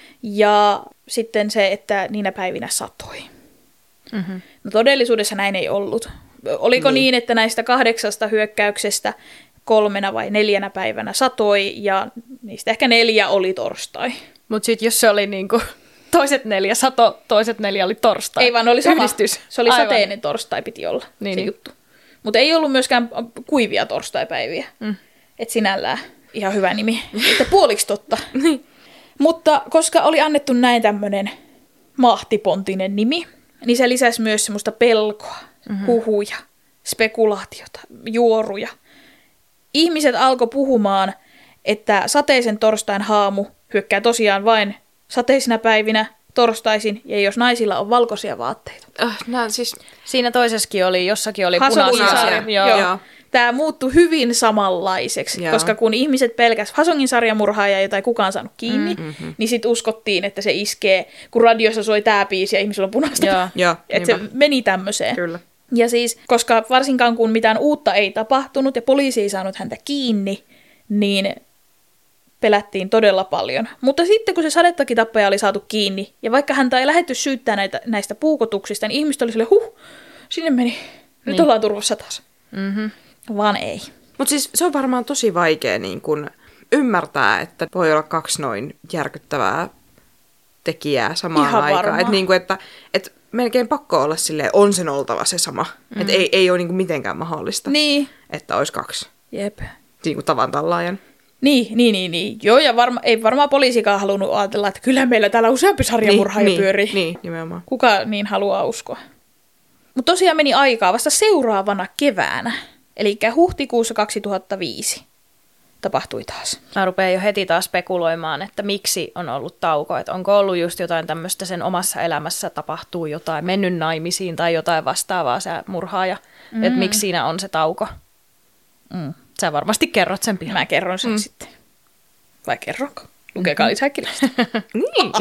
ja sitten se, että niinä päivinä satoi. Mm-hmm. No todellisuudessa näin ei ollut. Oliko niin. niin, että näistä kahdeksasta hyökkäyksestä kolmena vai neljänä päivänä satoi ja niistä ehkä neljä oli torstai.
Mutta sitten jos se oli niinku toiset neljä sato, toiset neljä oli torstai.
Ei vaan oli sama.
Yhdistys.
Se oli
Aivan.
sateinen torstai piti olla
niin,
se
niin.
juttu. Mutta ei ollut myöskään kuivia torstaipäiviä. Mm. Että sinällään ihan hyvä nimi. Että puoliksi totta. Mutta koska oli annettu näin tämmöinen mahtipontinen nimi, niin se lisäsi myös semmoista pelkoa, mm-hmm. huhuja, spekulaatiota, juoruja. Ihmiset alkoi puhumaan, että sateisen torstain haamu hyökkää tosiaan vain sateisina päivinä torstaisin, ja jos naisilla on valkoisia vaatteita.
Oh, no, siis...
Siinä toisessakin oli, jossakin oli
Hasongin
punaisia.
sarja. Joo.
Joo.
Joo. Tämä muuttui hyvin samanlaiseksi, Joo. koska kun ihmiset pelkäs Hasongin sarjamurhaajaa, jota ei kukaan saanut kiinni, mm-hmm. niin sitten uskottiin, että se iskee, kun radiossa soi tämä biisi ja ihmisillä on punaista.
Joo.
Joo,
että se meni tämmöiseen.
Kyllä.
Ja siis, koska varsinkaan kun mitään uutta ei tapahtunut ja poliisi ei saanut häntä kiinni, niin pelättiin todella paljon. Mutta sitten kun se sadettakitappaja oli saatu kiinni, ja vaikka häntä ei lähdetty syyttää näitä, näistä puukotuksista, niin ihmiset oli silleen, huh, sinne meni, nyt niin. ollaan turvassa taas. Mm-hmm. Vaan ei.
Mutta siis se on varmaan tosi vaikea niin kun ymmärtää, että voi olla kaksi noin järkyttävää tekijää samaan
Ihan
aikaan. Että niin että et melkein pakko olla silleen, on sen oltava se sama. Mm. Että ei, ei ole niin kuin mitenkään mahdollista,
niin.
että olisi kaksi.
Jep.
Niin kuin tavan tallaajan.
Niin, niin, niin, niin. Joo, ja varma, ei varmaan poliisikaan halunnut ajatella, että kyllä meillä täällä useampi sarjamurhaaja
niin,
pyörii.
Niin, niin, nimenomaan.
Kuka niin haluaa uskoa. Mutta tosiaan meni aikaa vasta seuraavana keväänä, eli huhtikuussa kaksituhattaviisi tapahtui taas.
Mä rupean jo heti taas spekuloimaan, että miksi on ollut tauko. Että onko ollut just jotain tämmöistä sen omassa elämässä tapahtuu jotain, mennyt naimisiin tai jotain vastaavaa se murhaaja. Mm. Että miksi siinä on se tauko. Mm. Sä varmasti kerrot sen pian.
Mä kerron sen mm. sitten. Vai kerronko? Lukekaa lisää kirjasta.
Niin.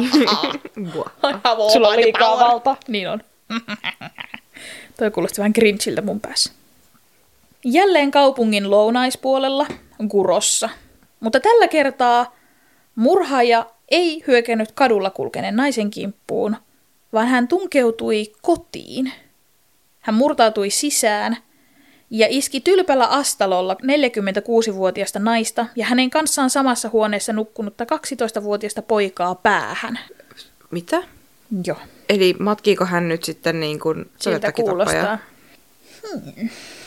Sulla on liikaa valta. Niin on. Toi kuulosti vähän Grinchiltä mun päässä. Jälleen kaupungin lounaispuolella, Gurossa. Mutta tällä kertaa murhaaja ei hyökännyt kadulla kulkeneen naisen kimppuun, vaan hän tunkeutui kotiin. Hän murtautui sisään ja iski tylpällä astalolla neljäkymmentäkuusivuotiaasta naista ja hänen kanssaan samassa huoneessa nukkunutta kaksitoistavuotiaasta poikaa päähän.
Mitä?
Joo.
Eli matkiiko hän nyt sitten niin kuin
siltä kuulostaa. Hmm.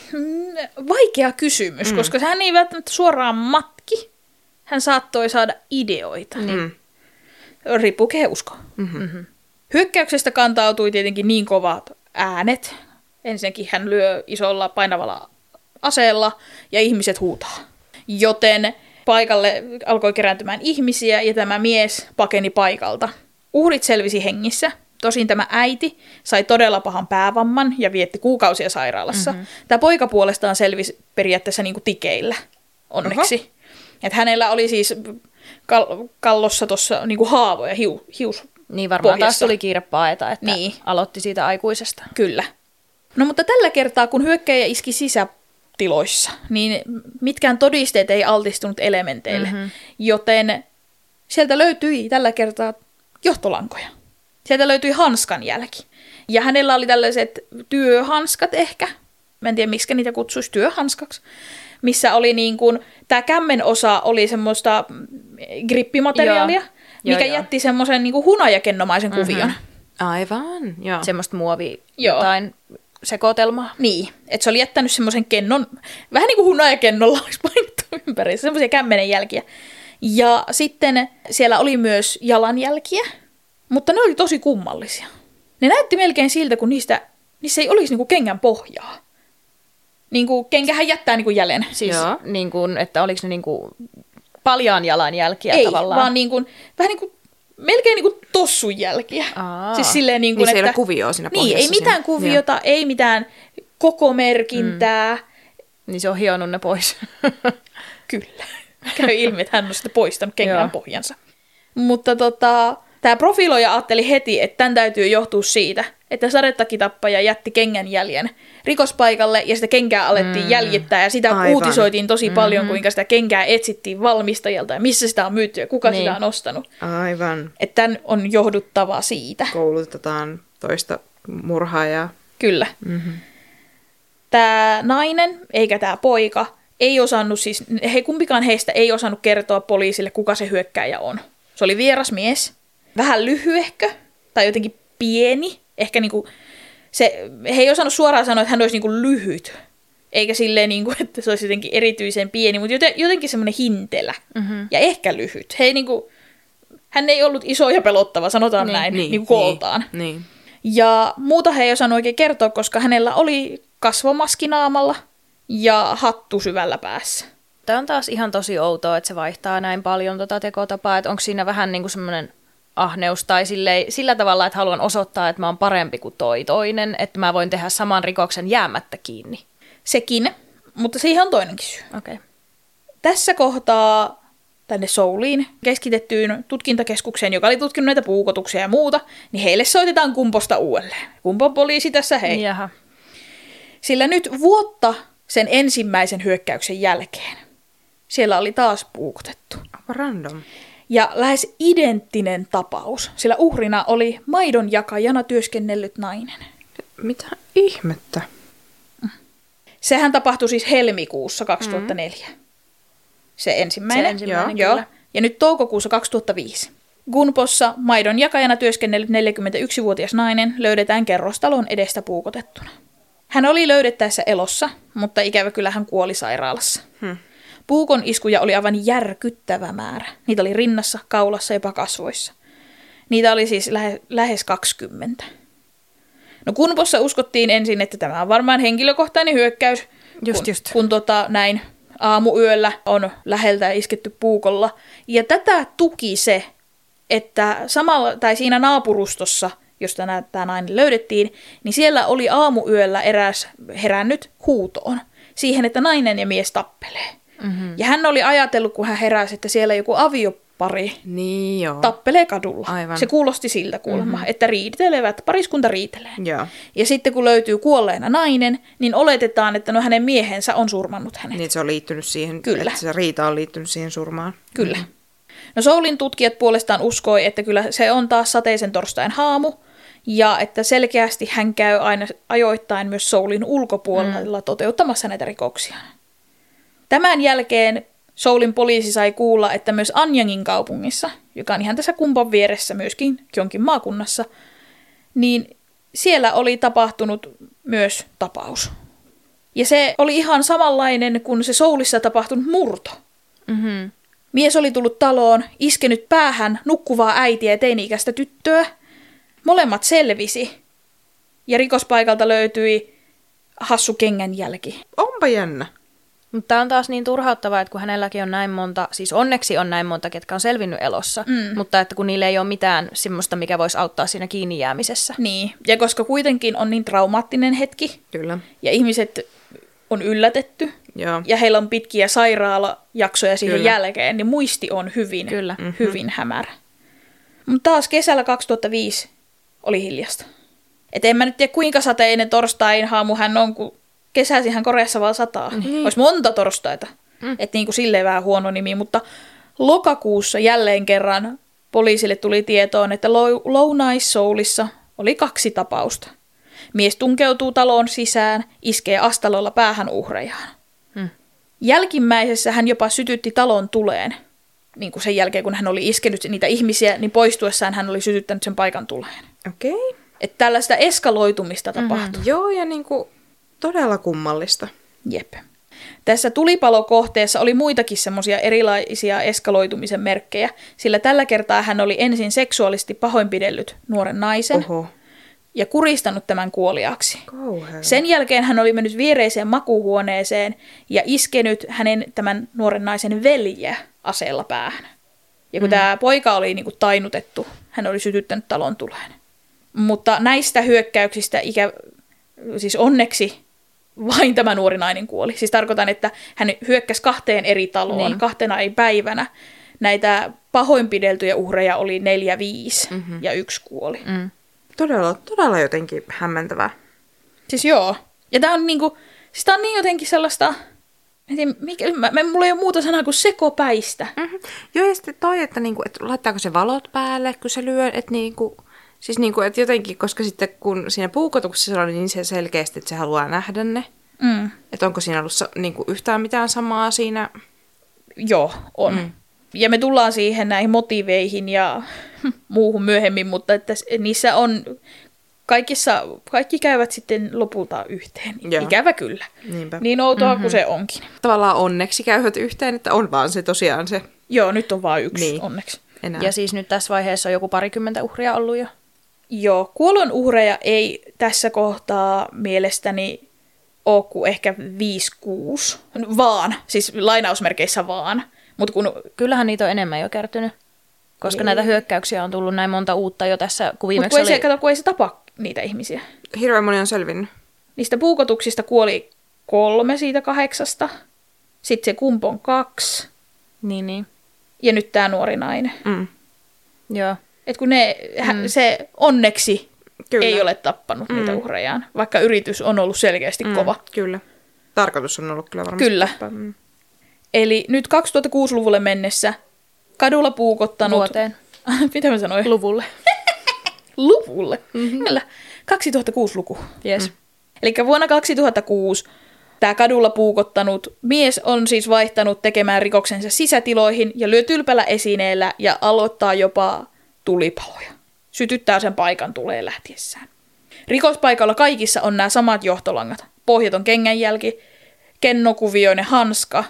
Vaikea kysymys, mm. koska hän ei välttämättä suoraan matki. Hän saattoi saada ideoita.
Mm.
Riippuu kehen usko.
Mm-hmm. Mm-hmm.
Hyökkäyksestä kantautui tietenkin niin kovat äänet. Ensinnäkin hän lyö isolla painavalla aseella ja ihmiset huutaa. Joten paikalle alkoi kerääntymään ihmisiä ja tämä mies pakeni paikalta. Uhrit selvisi hengissä. Tosin tämä äiti sai todella pahan päävamman ja vietti kuukausia sairaalassa. Mm-hmm. Tämä poika puolestaan selvisi periaatteessa niin kuin tikeillä, onneksi. Että hänellä oli siis kal- kallossa tuossa niin kuin haavoja, hiu, hius
Niin varmaan
pohjassa.
taas tuli kiire paeta, että
niin.
aloitti siitä aikuisesta.
Kyllä. No mutta tällä kertaa, kun hyökkäjä iski sisätiloissa, niin mitkään todisteet ei altistunut elementeille. Mm-hmm. Joten sieltä löytyi tällä kertaa johtolankoja. Sieltä löytyi hanskan jälki. Ja hänellä oli tällaiset työhanskat ehkä. Mä en tiedä, miksi niitä kutsuisi työhanskaksi. Missä oli niin kuin, tämä kämmen osa oli semmoista grippimateriaalia, joo. mikä joo, jätti semmoisen niin kuin hunajakennomaisen mm-hmm. kuvion.
Aivan, joo.
Semmoista muovia jotain sekoitelmaa.
Niin, että se oli jättänyt semmoisen kennon, vähän niin kuin hunajakennolla olisi painettu ympäri, semmoisia kämmenen jälkiä. Ja sitten siellä oli myös jalanjälkiä. Mutta ne oli tosi kummallisia. Ne näytti melkein siltä, kun niistä, niissä ei olisi niinku kengän pohjaa. Niinku, kenkähän jättää niinku jäljen.
Siis, niin kuin, että oliko ne niinku paljaan jalanjälkiä
ei,
tavallaan?
Ei, vaan niinku, vähän niin kuin melkein niin kuin tossun jälkiä.
Aa.
Siis silleen niin kuin,
Niin se ei
että...
ole kuvioa siinä
Niin,
pohjassa.
ei mitään
siinä.
kuviota,
Joo.
ei mitään koko merkintää. Mm.
Niin se on hionut ne pois.
Kyllä. Käy ilmi, että hän on sitten poistanut kengän
Joo.
pohjansa. Mutta tota, tämä profiloija ajatteli heti, että tämän täytyy johtua siitä, että sadetakitappaja jätti kengän jäljen rikospaikalle ja sitä kenkää alettiin mm. jäljittää ja sitä
Aivan.
uutisoitiin tosi
Mm-hmm.
paljon, kuinka sitä kenkää etsittiin valmistajalta ja missä sitä on myyty ja kuka
Niin.
sitä on ostanut.
Aivan.
Että tämän on johduttava siitä.
Koulutetaan toista murhaajaa.
Kyllä.
Mm-hmm.
Tämä nainen, eikä tämä poika, ei osannut siis, he kumpikaan heistä ei osannut kertoa poliisille, kuka se hyökkääjä on. Se oli vieras mies, vähän lyhyehkö tai jotenkin pieni. Ehkä niinku, se, he ei osannut suoraan sanoa, että hän olisi niinku lyhyt, eikä silleen, niinku, että se olisi jotenkin erityisen pieni, mutta joten, jotenkin semmoinen hintelä
Mm-hmm.
ja ehkä lyhyt. He ei niinku, hän ei ollut iso ja pelottava, sanotaan
Niin,
näin,
Niin,
niinku kooltaan.
Niin, niin.
Ja muuta he ei osannut oikein kertoa, koska hänellä oli kasvomaski naamalla ja hattu syvällä päässä.
Tämä on taas ihan tosi outoa, että se vaihtaa näin paljon tota tekotapaa, että onko siinä vähän niin kuin semmoinen ahneus tai silleen, sillä tavalla, että haluan osoittaa, että mä oon parempi kuin toi toinen, että mä voin tehdä saman rikoksen jäämättä kiinni.
Sekin, mutta siihen on toinenkin syy.
Okei. Okay.
Tässä kohtaa tänne Souliin keskitettyyn tutkintakeskukseen, joka oli tutkinut näitä puukotuksia ja muuta, niin heille soitetaan Kumposta uudelleen. Kumpon poliisi tässä hei.
Jaha.
Sillä nyt vuotta sen ensimmäisen hyökkäyksen jälkeen siellä oli taas puukotettu.
Onpa random.
Ja lähes identtinen tapaus, sillä uhrina oli maidon jakajana työskennellyt nainen.
Mitä ihmettä?
Sehän tapahtui siis helmikuussa kaksituhattaneljä. Se ensimmäinen.
Se ensimmäinen,
Joo.
kyllä.
Ja nyt toukokuussa kaksituhattaviisi. Gunpossa maidon jakajana työskennellyt neljäkymmentäyksivuotias nainen löydetään kerrostalon edestä puukotettuna. Hän oli löydettäessä elossa, mutta ikävä kyllä hän kuoli sairaalassa.
Hmm.
Puukon iskuja oli aivan järkyttävä määrä. Niitä oli rinnassa, kaulassa ja jopa kasvoissa. Niitä oli siis lähe, lähes kaksikymmentä. No Gunpossa uskottiin ensin, että tämä on varmaan henkilökohtainen hyökkäys,
Just,
kun,
just.
kun tota, näin aamuyöllä on läheltä isketty puukolla. Ja tätä tuki se, että samalla, tai siinä naapurustossa, josta tämä nainen löydettiin, niin siellä oli aamuyöllä eräs herännyt huutoon siihen, että nainen ja mies tappelee.
Mm-hmm.
Ja hän oli ajatellut, kun hän heräsi, että siellä joku aviopari
Niin joo.
tappelee kadulla.
Aivan.
Se kuulosti siltä kuulemma, mm-hmm. että riitelevät, pariskunta riitelee.
Joo.
Ja sitten kun löytyy kuolleena nainen, niin oletetaan, että no hänen miehensä on surmannut hänet.
Niin se on liittynyt siihen,
Kyllä.
että se riita on liittynyt siihen surmaan.
Kyllä. No Soulin tutkijat puolestaan uskoi, että kyllä se on taas sateisen torstain haamu, ja että selkeästi hän käy aina ajoittain myös Soulin ulkopuolella mm. toteuttamassa näitä rikoksia. Tämän jälkeen Soulin poliisi sai kuulla, että myös Anyangin kaupungissa, joka on ihan tässä Kumpon vieressä myöskin jonkin maakunnassa, niin siellä oli tapahtunut myös tapaus. Ja se oli ihan samanlainen kuin se Soulissa tapahtunut murto.
Mm-hmm.
Mies oli tullut taloon, iskenyt päähän nukkuvaa äitiä ja teini-ikäistä tyttöä. Molemmat selvisi. Ja rikospaikalta löytyi hassu kengänjälki.
Onpa jännä.
Mutta tämä on taas niin turhauttavaa, että kun hänelläkin on näin monta, siis onneksi on näin monta, ketkä on selvinnyt elossa,
Mm.
mutta että kun niillä ei ole mitään semmoista, mikä voisi auttaa siinä kiinni jäämisessä.
Niin, ja koska kuitenkin on niin traumaattinen hetki,
Kyllä.
ja ihmiset on yllätetty,
Joo.
ja heillä on pitkiä sairaalajaksoja siihen
Kyllä.
jälkeen, niin muisti on hyvin,
Kyllä.
Mhm.
hyvin hämärä. Mutta taas kesällä kaksituhattaviisi oli hiljasta. Et en mä nyt tiedä, kuinka sateinen torstain haamu hän on, kun kesäisinhän Koreassa vaan sataa.
Niin.
Olisi monta torstaita.
Mm.
Että niin kuin silleen vähän huono nimi, mutta lokakuussa jälleen kerran poliisille tuli tietoon, että Lou- Lounais-Soulissa oli kaksi tapausta. Mies tunkeutuu taloon sisään, iskee astalolla päähän uhrejaan.
Mm.
Jälkimmäisessä hän jopa sytytti talon tuleen. Niin kuin sen jälkeen, kun hän oli iskenyt niitä ihmisiä, niin poistuessaan hän oli sytyttänyt sen paikan tuleen.
Okei. Okay.
Että tällaista eskaloitumista tapahtui.
Joo, ja niinku todella kummallista.
Jep. Tässä tulipalokohteessa oli muitakin semmoisia erilaisia eskaloitumisen merkkejä, sillä tällä kertaa hän oli ensin seksuaalisesti pahoinpidellyt nuoren naisen
Oho.
ja kuristanut tämän kuoliaksi.
Kauhea.
Sen jälkeen hän oli mennyt viereiseen makuuhuoneeseen ja iskenyt hänen tämän nuoren naisen veljeä aseella päähän. Ja kun mm. tämä poika oli niin kuin tainutettu, hän oli sytyttänyt talon tuleen. Mutta näistä hyökkäyksistä ikä, siis onneksi vain tämä nuori nainen kuoli. Siis tarkoitan, että hän hyökkäsi kahteen eri taloon, niin. kahtena ei päivänä. Näitä pahoinpideltyjä uhreja oli neljä, viisi mm-hmm. ja yksi kuoli.
Mm.
Todella, todella jotenkin hämmentävää.
Siis joo. Ja tämä on, niinku, siis tää on niin jotenkin sellaista, en tiedä, mikä, mä, mä, mulla ei ole muuta sanaa kuin sekopäistä.
Mm-hmm. Joo, ja sitten toi, että, niinku, että laittaako se valot päälle, kun se lyö, että niinku, siis niinku, että jotenkin, koska sitten kun siinä puukotuksessa oli niin se selkeästi, että se haluaa nähdä ne.
Mm.
Että onko siinä ollut niinku yhtään mitään samaa siinä?
Joo, on. Mm. Ja me tullaan siihen näihin motiiveihin ja muuhun myöhemmin, mutta että niissä on, kaikissa, kaikki käyvät sitten lopulta yhteen.
Joo.
Ikävä kyllä.
Niinpä.
Niin outoa
Mm-hmm.
kuin se onkin.
Tavallaan onneksi käyvät yhteen, että on vaan se tosiaan se.
Joo, nyt on vain yksi
Niin.
onneksi.
Enää.
Ja siis nyt tässä vaiheessa on joku parikymmentä uhria ollut jo.
Joo, kuollon uhreja ei tässä kohtaa mielestäni ole kuin ehkä viisi kuusi, vaan, siis lainausmerkeissä vaan. Mut kun,
Kyllähän niitä on enemmän jo kertynyt, koska
Ei.
näitä hyökkäyksiä on tullut näin monta uutta jo tässä, kun
mut
viimeksi
kun, ei
oli...
se, kato, kun ei se tapa niitä ihmisiä.
Hirveän moni on selvinnyt.
Niistä puukotuksista kuoli kolme siitä kahdeksasta, sitten se kumpon kaksi
Niin, niin.
ja nyt tämä nuori nainen.
Mm.
Joo.
Et kun ne, mm. se onneksi
Kyllä.
ei ole tappanut mm. niitä uhrejaan, vaikka yritys on ollut selkeästi
Mm,
kova.
Kyllä. Tarkoitus on ollut kyllä varmasti.
Kyllä.
tappaa. Mm.
Eli nyt kaksituhattakuusi-luvulle mennessä kadulla puukottanut...
Vuoteen.
Mitä mä sanoin?
Luvulle.
Luvulle? Mm-hmm. Kyllä. kaksituhattakuusi-luku.
Yes.
Mm. Eli vuonna kaksituhattakuusi tämä kadulla puukottanut mies on siis vaihtanut tekemään rikoksensa sisätiloihin ja lyö tylpällä esineellä ja aloittaa jopa tulipaloja. Sytyttää sen paikan tulee lähtiessään. Rikospaikalla kaikissa on nämä samat johtolangat. Pohjaton kengänjälki, kennokuvioinen hanska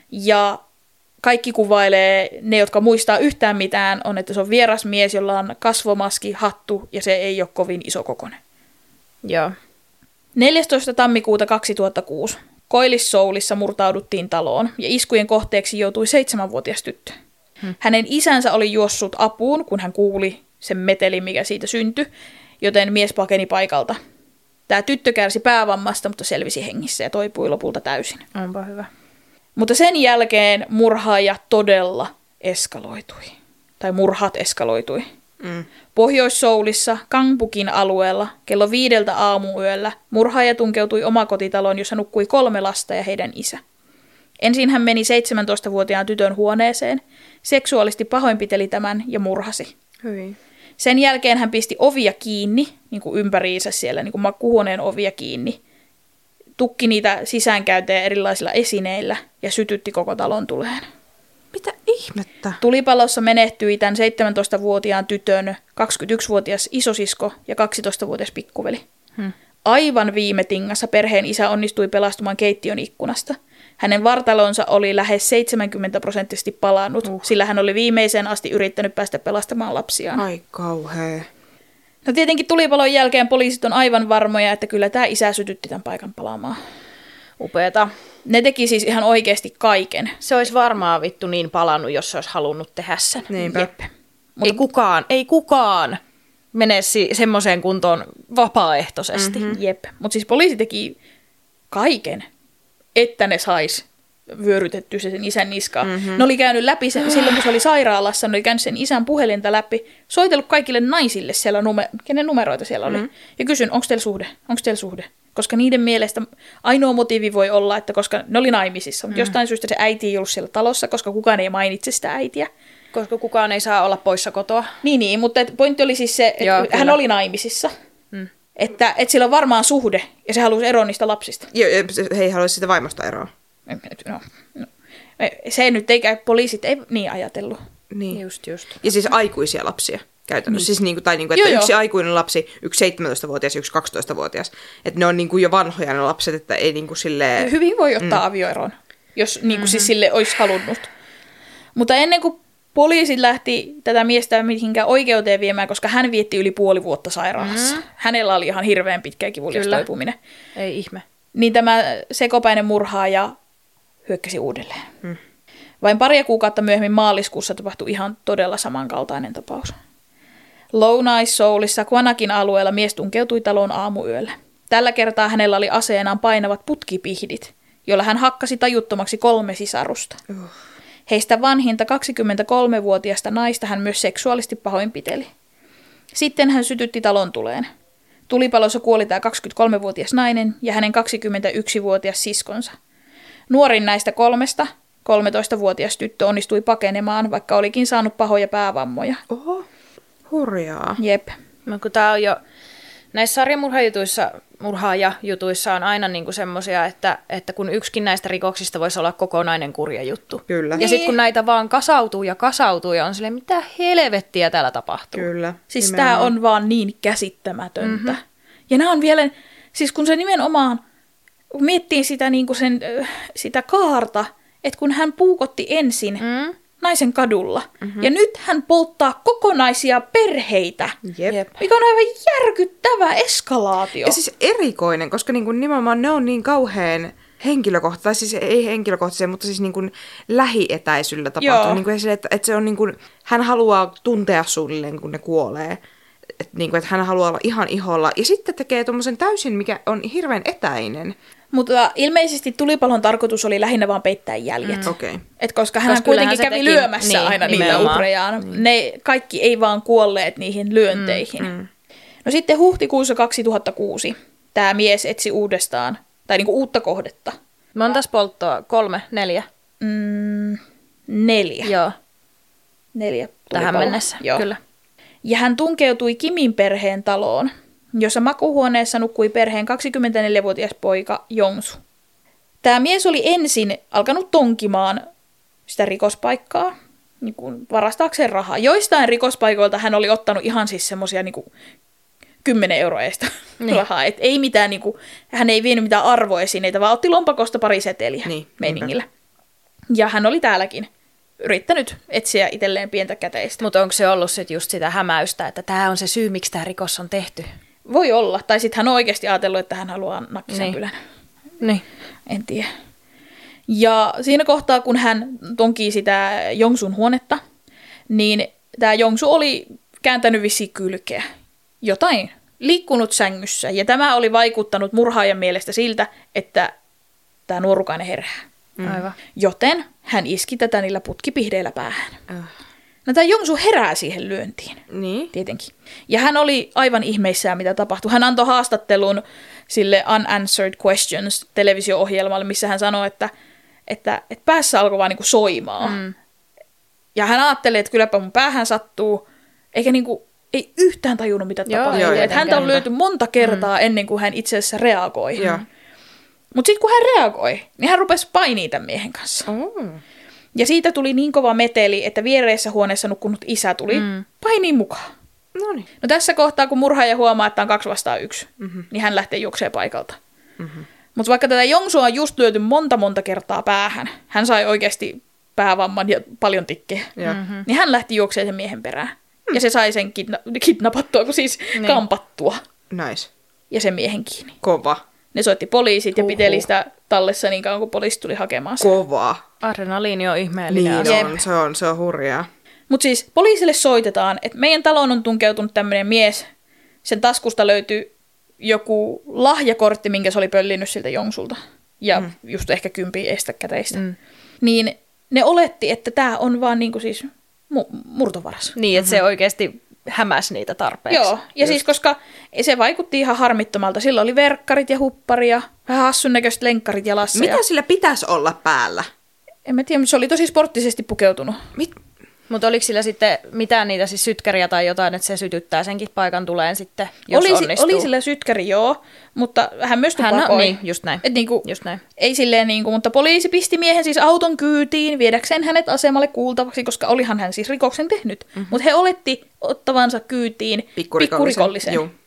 ja kaikki kuvailee, ne jotka muistaa yhtään mitään, on, että se on vieras mies, jolla on kasvomaski, hattu ja se ei ole kovin isokokoinen.
Joo.
neljästoista tammikuuta kaksituhattakuusi Koillis-Soulissa murtauduttiin taloon ja iskujen kohteeksi joutui seitsemänvuotias tyttö. Hmm. Hänen isänsä oli juossut apuun, kun hän kuuli sen metelin, mikä siitä syntyi, joten mies pakeni paikalta. Tämä tyttö kärsi päävammasta, mutta selvisi hengissä ja toipui lopulta täysin.
Onpa hyvä.
Mutta sen jälkeen murhaaja todella eskaloitui. Tai murhat eskaloitui.
Mm.
Pohjois-Soulissa, Kangbukin alueella, kello viideltä aamuyöllä, murhaaja tunkeutui omakotitaloon, jossa nukkui kolme lasta ja heidän isä. Ensin hän meni seitsemäntoistavuotiaan tytön huoneeseen, seksuaalisesti pahoinpiteli tämän ja murhasi.
Hyvin.
Sen jälkeen hän pisti ovia kiinni, niin kuin ympäriinsä siellä, niin kuin makuuhuoneen ovia kiinni, tukki niitä sisäänkäyntejä erilaisilla esineillä ja sytytti koko talon tuleen.
Mitä ihmettä?
Tulipalossa menehtyi tämän seitsemäntoistavuotiaan tytön kaksikymmentäyksivuotias isosisko ja kaksitoistavuotias pikkuveli.
Hmm.
Aivan viime tingassa perheen isä onnistui pelastumaan keittiön ikkunasta. Hänen vartalonsa oli lähes seitsemänkymmentä prosenttisesti palannut, uh. sillä hän oli viimeiseen asti yrittänyt päästä pelastamaan lapsiaan.
Ai kauhea.
No tietenkin tulipalon jälkeen poliisit on aivan varmoja, että kyllä tämä isä sytytti tämän paikan palaamaan.
Upeeta.
Ne teki siis ihan oikeasti kaiken.
Se olisi varmaan vittu niin palannut, jos se olisi halunnut tehdä sen.
Niinpä.
Jep.
Ei kukaan, ei kukaan mene si- semmoiseen kuntoon vapaaehtoisesti.
Mm-hmm. Jep. Mutta siis poliisi teki kaiken, että ne sais vyörytetty sen isän niskaan. Mm-hmm. Ne oli käynyt läpi sen, silloin, kun se oli sairaalassa, ne oli käynyt sen isän puhelinta läpi, soitellut kaikille naisille siellä, nume- kenen numeroita siellä oli, mm-hmm. ja kysyn, onko teillä suhde, onko teillä suhde? Koska niiden mielestä ainoa motiivi voi olla, että koska ne oli naimisissa, mutta mm-hmm. jostain syystä se äiti ei ollut siellä talossa, koska kukaan ei mainitse sitä äitiä.
Koska kukaan ei saa olla poissa kotoa.
Niin, niin, mutta pointti oli siis se, että
Joo,
hän
kyllä.
oli naimisissa.
Mm.
Että, että sillä on varmaan suhde, ja se halusi eroa niistä lapsista.
Joo, he ei haluaisi sitä vaimosta eroa.
No, no. Se nyt ei käy, poliisit ei niin ajatellut.
Niin.
Just, just.
Ja siis aikuisia lapsia käytännössä.
Niin.
Siis niinku, tai niinku, että
Joo,
yksi
joo.
aikuinen lapsi, yksi seitsemäntoistavuotias ja yksi kaksitoistavuotias. Että ne on niinku jo vanhoja ne lapset, että ei niinku silleen...
Hyvin voi ottaa mm. avioeroon, jos niin kuin mm-hmm. siis sille olisi halunnut. Mutta ennen kuin poliisit lähti tätä miestä mihinkään oikeuteen viemään, koska hän vietti yli puoli vuotta sairaalassa. Mm-hmm. Hänellä oli ihan hirveän pitkä kivullias
Kyllä.
toipuminen.
Ei ihme.
Niin tämä sekopäinen murhaaja hyökkäsi uudelleen. Mm. Vain paria kuukautta myöhemmin maaliskuussa tapahtui ihan todella samankaltainen tapaus. Lounais-Soulissa Quanakin alueella mies tunkeutui taloon aamuyöllä. Tällä kertaa hänellä oli aseenaan painavat putkipihdit, jolla hän hakkasi tajuttomaksi kolme sisarusta. Uh. Heistä vanhinta kaksikymmentäkolmevuotiaasta naista hän myös seksuaalisesti pahoinpiteli. Sitten hän sytytti talon tuleen. Tulipalossa kuoli tämä kaksikymmentäkolmevuotias nainen ja hänen kaksikymmentäyksivuotias siskonsa. Nuorin näistä kolmesta, kolmetoistavuotias tyttö onnistui pakenemaan, vaikka olikin saanut pahoja päävammoja.
Oho, hurjaa.
Jep.
No, kun tää on jo, näissä sarjamurhajutuissa, murhaajajutuissa on aina niinku semmoisia, että, että kun yksikin näistä rikoksista voisi olla kokonainen kurja juttu.
Kyllä.
Ja sitten kun näitä vaan kasautuu ja kasautuu ja on silleen, mitä helvettiä täällä tapahtuu.
Kyllä.
Siis tämä on vaan niin käsittämätöntä. Mm-hmm. Ja nämä on vielä, siis kun se nimenomaan, kun miettii sitä, niin kuin sen, sitä kaarta, että kun hän puukotti ensin mm. naisen kadulla, mm-hmm. ja nyt hän polttaa kokonaisia perheitä,
Jep.
mikä on aivan järkyttävä eskalaatio.
Ja siis erikoinen, koska niin kuin nimenomaan ne on niin kauhean henkilökohtaisia, tai siis ei henkilökohtaisia, mutta siis niin kuin lähietäisyllä tapahtuu. Niin kuin se, että, että se on niin kuin, hän haluaa tuntea suunnilleen, kun ne kuolee. Että, niin kuin, että hän haluaa olla ihan iholla. Ja sitten tekee tommosen täysin, mikä on hirveän etäinen.
Mutta ilmeisesti tulipalon tarkoitus oli lähinnä vaan peittää jäljet.
Mm. Okay.
Et koska hän
koska
kuitenkin kävi
teki,
lyömässä
niin,
aina
nimenomaan.
niitä uhrejaan. Mm. Ne kaikki ei vaan kuolleet niihin lyönteihin. Mm. Mm. No sitten huhtikuussa kaksituhattakuusi tämä mies etsi uudestaan, tai niinku uutta kohdetta.
Montas polttoa? Kolme? Neljä?
Mm, neljä.
Joo.
Neljä
Tähän
tulipaloa.
mennessä,
Joo.
kyllä.
Ja hän tunkeutui Kimin perheen taloon, jossa makuuhuoneessa nukkui perheen kaksikymmentäneljävuotias poika Jongsu. Tämä mies oli ensin alkanut tonkimaan sitä rikospaikkaa, niin kuin varastaakseen rahaa. Joistain rikospaikoilta hän oli ottanut ihan siis semmoisia niin kymmenen euroa eestä niin. rahaa. Et ei mitään, niin kuin, hän ei vienyt mitään arvoesineitä, vaan otti lompakosta pari seteliä
niin,
meiningillä. Ja hän oli täälläkin yrittänyt etsiä itselleen pientä käteistä.
Mutta onko se ollut sit just sitä hämäystä, että tämä on se syy, miksi tämä rikos on tehty?
Voi olla. Tai sitten hän on oikeasti ajatellut, että hän haluaa nakkisämpylän.
Niin.
En tiedä. Ja siinä kohtaa, kun hän tonkii sitä Jongsun huonetta, niin tämä Jongsu oli kääntänyt vissiin kylkeä. Jotain. Liikkunut sängyssä. Ja tämä oli vaikuttanut murhaajan mielestä siltä, että tämä nuorukainen herää.
Mm. Aivan.
Joten hän iski tätä niillä putkipihdeillä päähän.
Uh.
No tämä Jongsu herää siihen lyöntiin.
Niin.
Tietenkin. Ja hän oli aivan ihmeissään, mitä tapahtui. Hän antoi haastattelun sille Unanswered Questions -televisio-ohjelmalle, missä hän sanoi, että, että, että päässä alkoi vaan niin kuin soimaa. Mm. Ja hän ajatteli, että kylläpä mun päähän sattuu, eikä niin kuin, ei yhtään tajunnut, mitä tapahtui.
joo,
että häntä on lyöty monta kertaa mm. ennen kuin hän itse asiassa reagoi.
Joo.
Mutta sitten kun hän reagoi, niin hän rupesi painimaan tämän miehen kanssa.
Oh.
Ja siitä tuli niin kova meteli, että viereessä huoneessa nukkunut isä tuli mm. painiin mukaan.
Noniin.
No tässä kohtaa, kun murhaaja huomaa, että on kaksi vastaan yksi, mm-hmm. niin hän lähtee juokseen paikalta. Mm-hmm. Mutta vaikka tätä Jongsua on just lyöty monta monta kertaa päähän, hän sai oikeasti päävamman ja paljon tikkejä, mm-hmm. niin hän lähti juokseen sen miehen perään. Mm. Ja se sai sen kidna- kidnappattua, kun siis niin. kampattua.
Nice.
Ja sen miehen kiinni.
Kova.
Ne soitti poliisit ja
Uhuh.
piteli sitä tallessa niin kauan, kun poliisi tuli hakemaan sitä.
Kova.
Adrenaliini on ihmeellinen
Niin
asia.
on, se on, se on hurjaa.
Mutta siis poliisille soitetaan, että meidän taloon on tunkeutunut tämmöinen mies. Sen taskusta löytyi joku lahjakortti, minkä se oli pöllinyt siltä Jongsulta. Ja mm. just ehkä kympiä estäkäteistä. Mm. Niin ne oletti, että tämä on vaan niinku siis mu- murtovaras.
Niin, että mm-hmm. se oikeasti hämäsi niitä tarpeeksi.
Joo, ja just. Siis koska se vaikutti ihan harmittomalta. Sillä oli verkkarit ja huppari ja vähän hassun näköiset lenkkarit jalassa.
Mitä
ja...
sillä pitäisi olla päällä?
En mä tiedä, mutta se oli tosi sporttisesti pukeutunut.
Mit?
Mutta oliko sillä sitten mitään niitä siis sytkäriä tai jotain, että se sytyttää senkin paikan tuleen sitten, jos
oli,
onnistuu?
Oli sillä sytkäri, joo, mutta hän myös tupakoi.
Hän, niin, just näin.
Et niinku,
just näin.
Ei silleen, niinku, mutta poliisi pisti miehen siis auton kyytiin viedäkseen hänet asemalle kuultavaksi, koska olihan hän siis rikoksen tehnyt. Mm-hmm. Mutta he oletti ottavansa kyytiin pikkurikollisen.
Pikkurikollisen.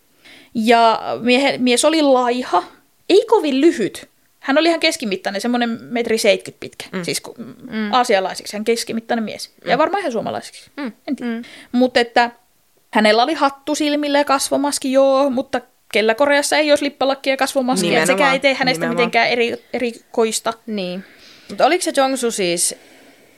Ja miehe, mies oli laiha, ei kovin lyhyt. Hän oli ihan keskimittainen, semmoinen metri seitsemänkymmentä pitkä, mm. siis mm. aasialaisiksi, hän keskimittainen mies. Mm. Ja varmaan ihan suomalaisiksi, mm. en tiedä. Mm. Mutta että hänellä oli hattu silmillä ja kasvomaski, joo, mutta kellä Koreassa ei olisi lippalakkia ja kasvomaskia, sekä ei tee hänestä nimenomaan mitenkään eri, erikoista.
Niin. Mutta oliko se Jongsu siis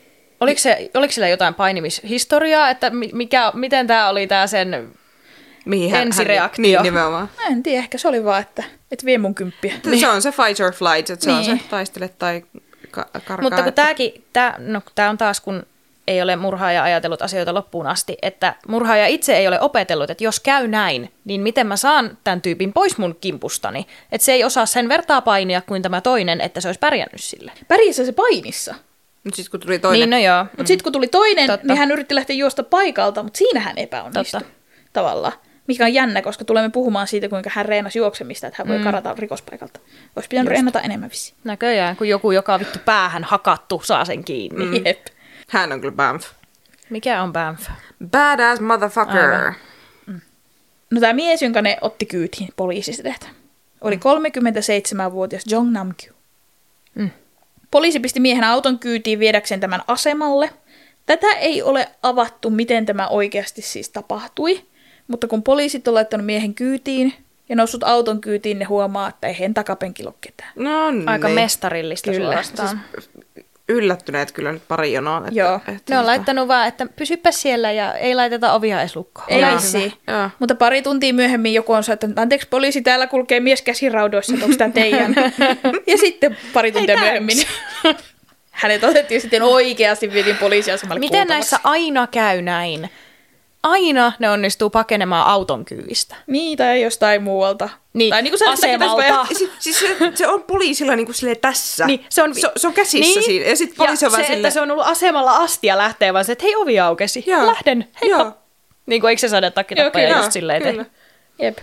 Oliko, se, oliko sillä jotain painimishistoriaa, että mikä, miten tämä oli tämä sen
Mihin hän,
ensireaktio?
Niin, nimenomaan.
Mä en tiedä, ehkä se oli vaan, että et vie mun kymppiä.
Niin. Se on se fight or flight, että se
niin.
on se taistele tai ka- karkaa.
Mutta kun tämäkin, tää, no, tää on taas, kun ei ole murhaaja ajatellut asioita loppuun asti, että murhaaja itse ei ole opetellut, että jos käy näin, niin miten mä saan tämän tyypin pois mun kimpustani. Että se ei osaa sen vertaa painia kuin tämä toinen, että se olisi pärjännyt sille.
Pärjässä se painissa.
Mutta sitten kun tuli toinen...
Niin, no joo.
Mutta sitten kun tuli toinen,
Totta.
niin hän yritti lähteä juosta paikalta, mutta siinä hän epäonnistui
Totta.
tavallaan. Mikä on jännä, koska tulemme puhumaan siitä, kuinka hän reenasi juoksemista, että hän voi mm. karata rikospaikalta. Olisi pitänyt
Just.
reenata enemmän vissiin.
Näköjään, kun joku, joka on vittu päähän hakattu, saa sen kiinni.
Mm. Jep.
Hän on kyllä Banff.
Mikä on Banff?
Badass motherfucker.
Aivan.
No tämä mies, jonka ne otti kyytiin poliisista tehtä, oli kolmekymmentäseitsemänvuotias Jong Nam-kyu.
Mm.
Poliisi pisti miehen auton kyytiin viedäkseen tämän asemalle. Tätä ei ole avattu, miten tämä oikeasti siis tapahtui, mutta kun poliisit on laittanut miehen kyytiin ja noussut auton kyytiin, ne huomaa, että ei hen takapenkillä ole ketään.
No niin.
Aika mestarillista
Kyllä.
suorastaan.
Siis yllättyneet kyllä nyt pari jonoa. Että,
Joo.
että
Ne on
tota-
laittanut vaan, että pysypä siellä ja ei laiteta ovia edes lukkoon.
Ei
Ole
vissiin.
hyvä.
Joo.
Mutta pari tuntia myöhemmin joku on sanonut, että anteeksi poliisi, täällä kulkee mies käsiraudoissa, että onko tämä teidän? Ja sitten pari tuntia myöhemmin hänet otettiin sitten oikeasti, vietiin poliisiasemalle
Miten
kuultavaksi.
näissä aina käy näin? Aina ne onnistuu pakenemaan auton kyyvistä.
Niin, tai jostain muualta.
Niin,
tai niin kuin
asemalta.
Siis, siis se, se on poliisilla niinku silleen tässä.
Niin, se on-
se, se on käsissä
Niin.
siinä. Ja sitten poliisi
Ja
on vaan
se,
silleen...
että se on ollut asemalla asti ja lähtee vaan se, että hei, ovi aukesi.
Joo.
Lähden, heippa.
Joo.
Niin kuin eikö se saada takkitappaja
Joo,
just
kyllä,
silleen
kyllä.
tehdä?
Jep.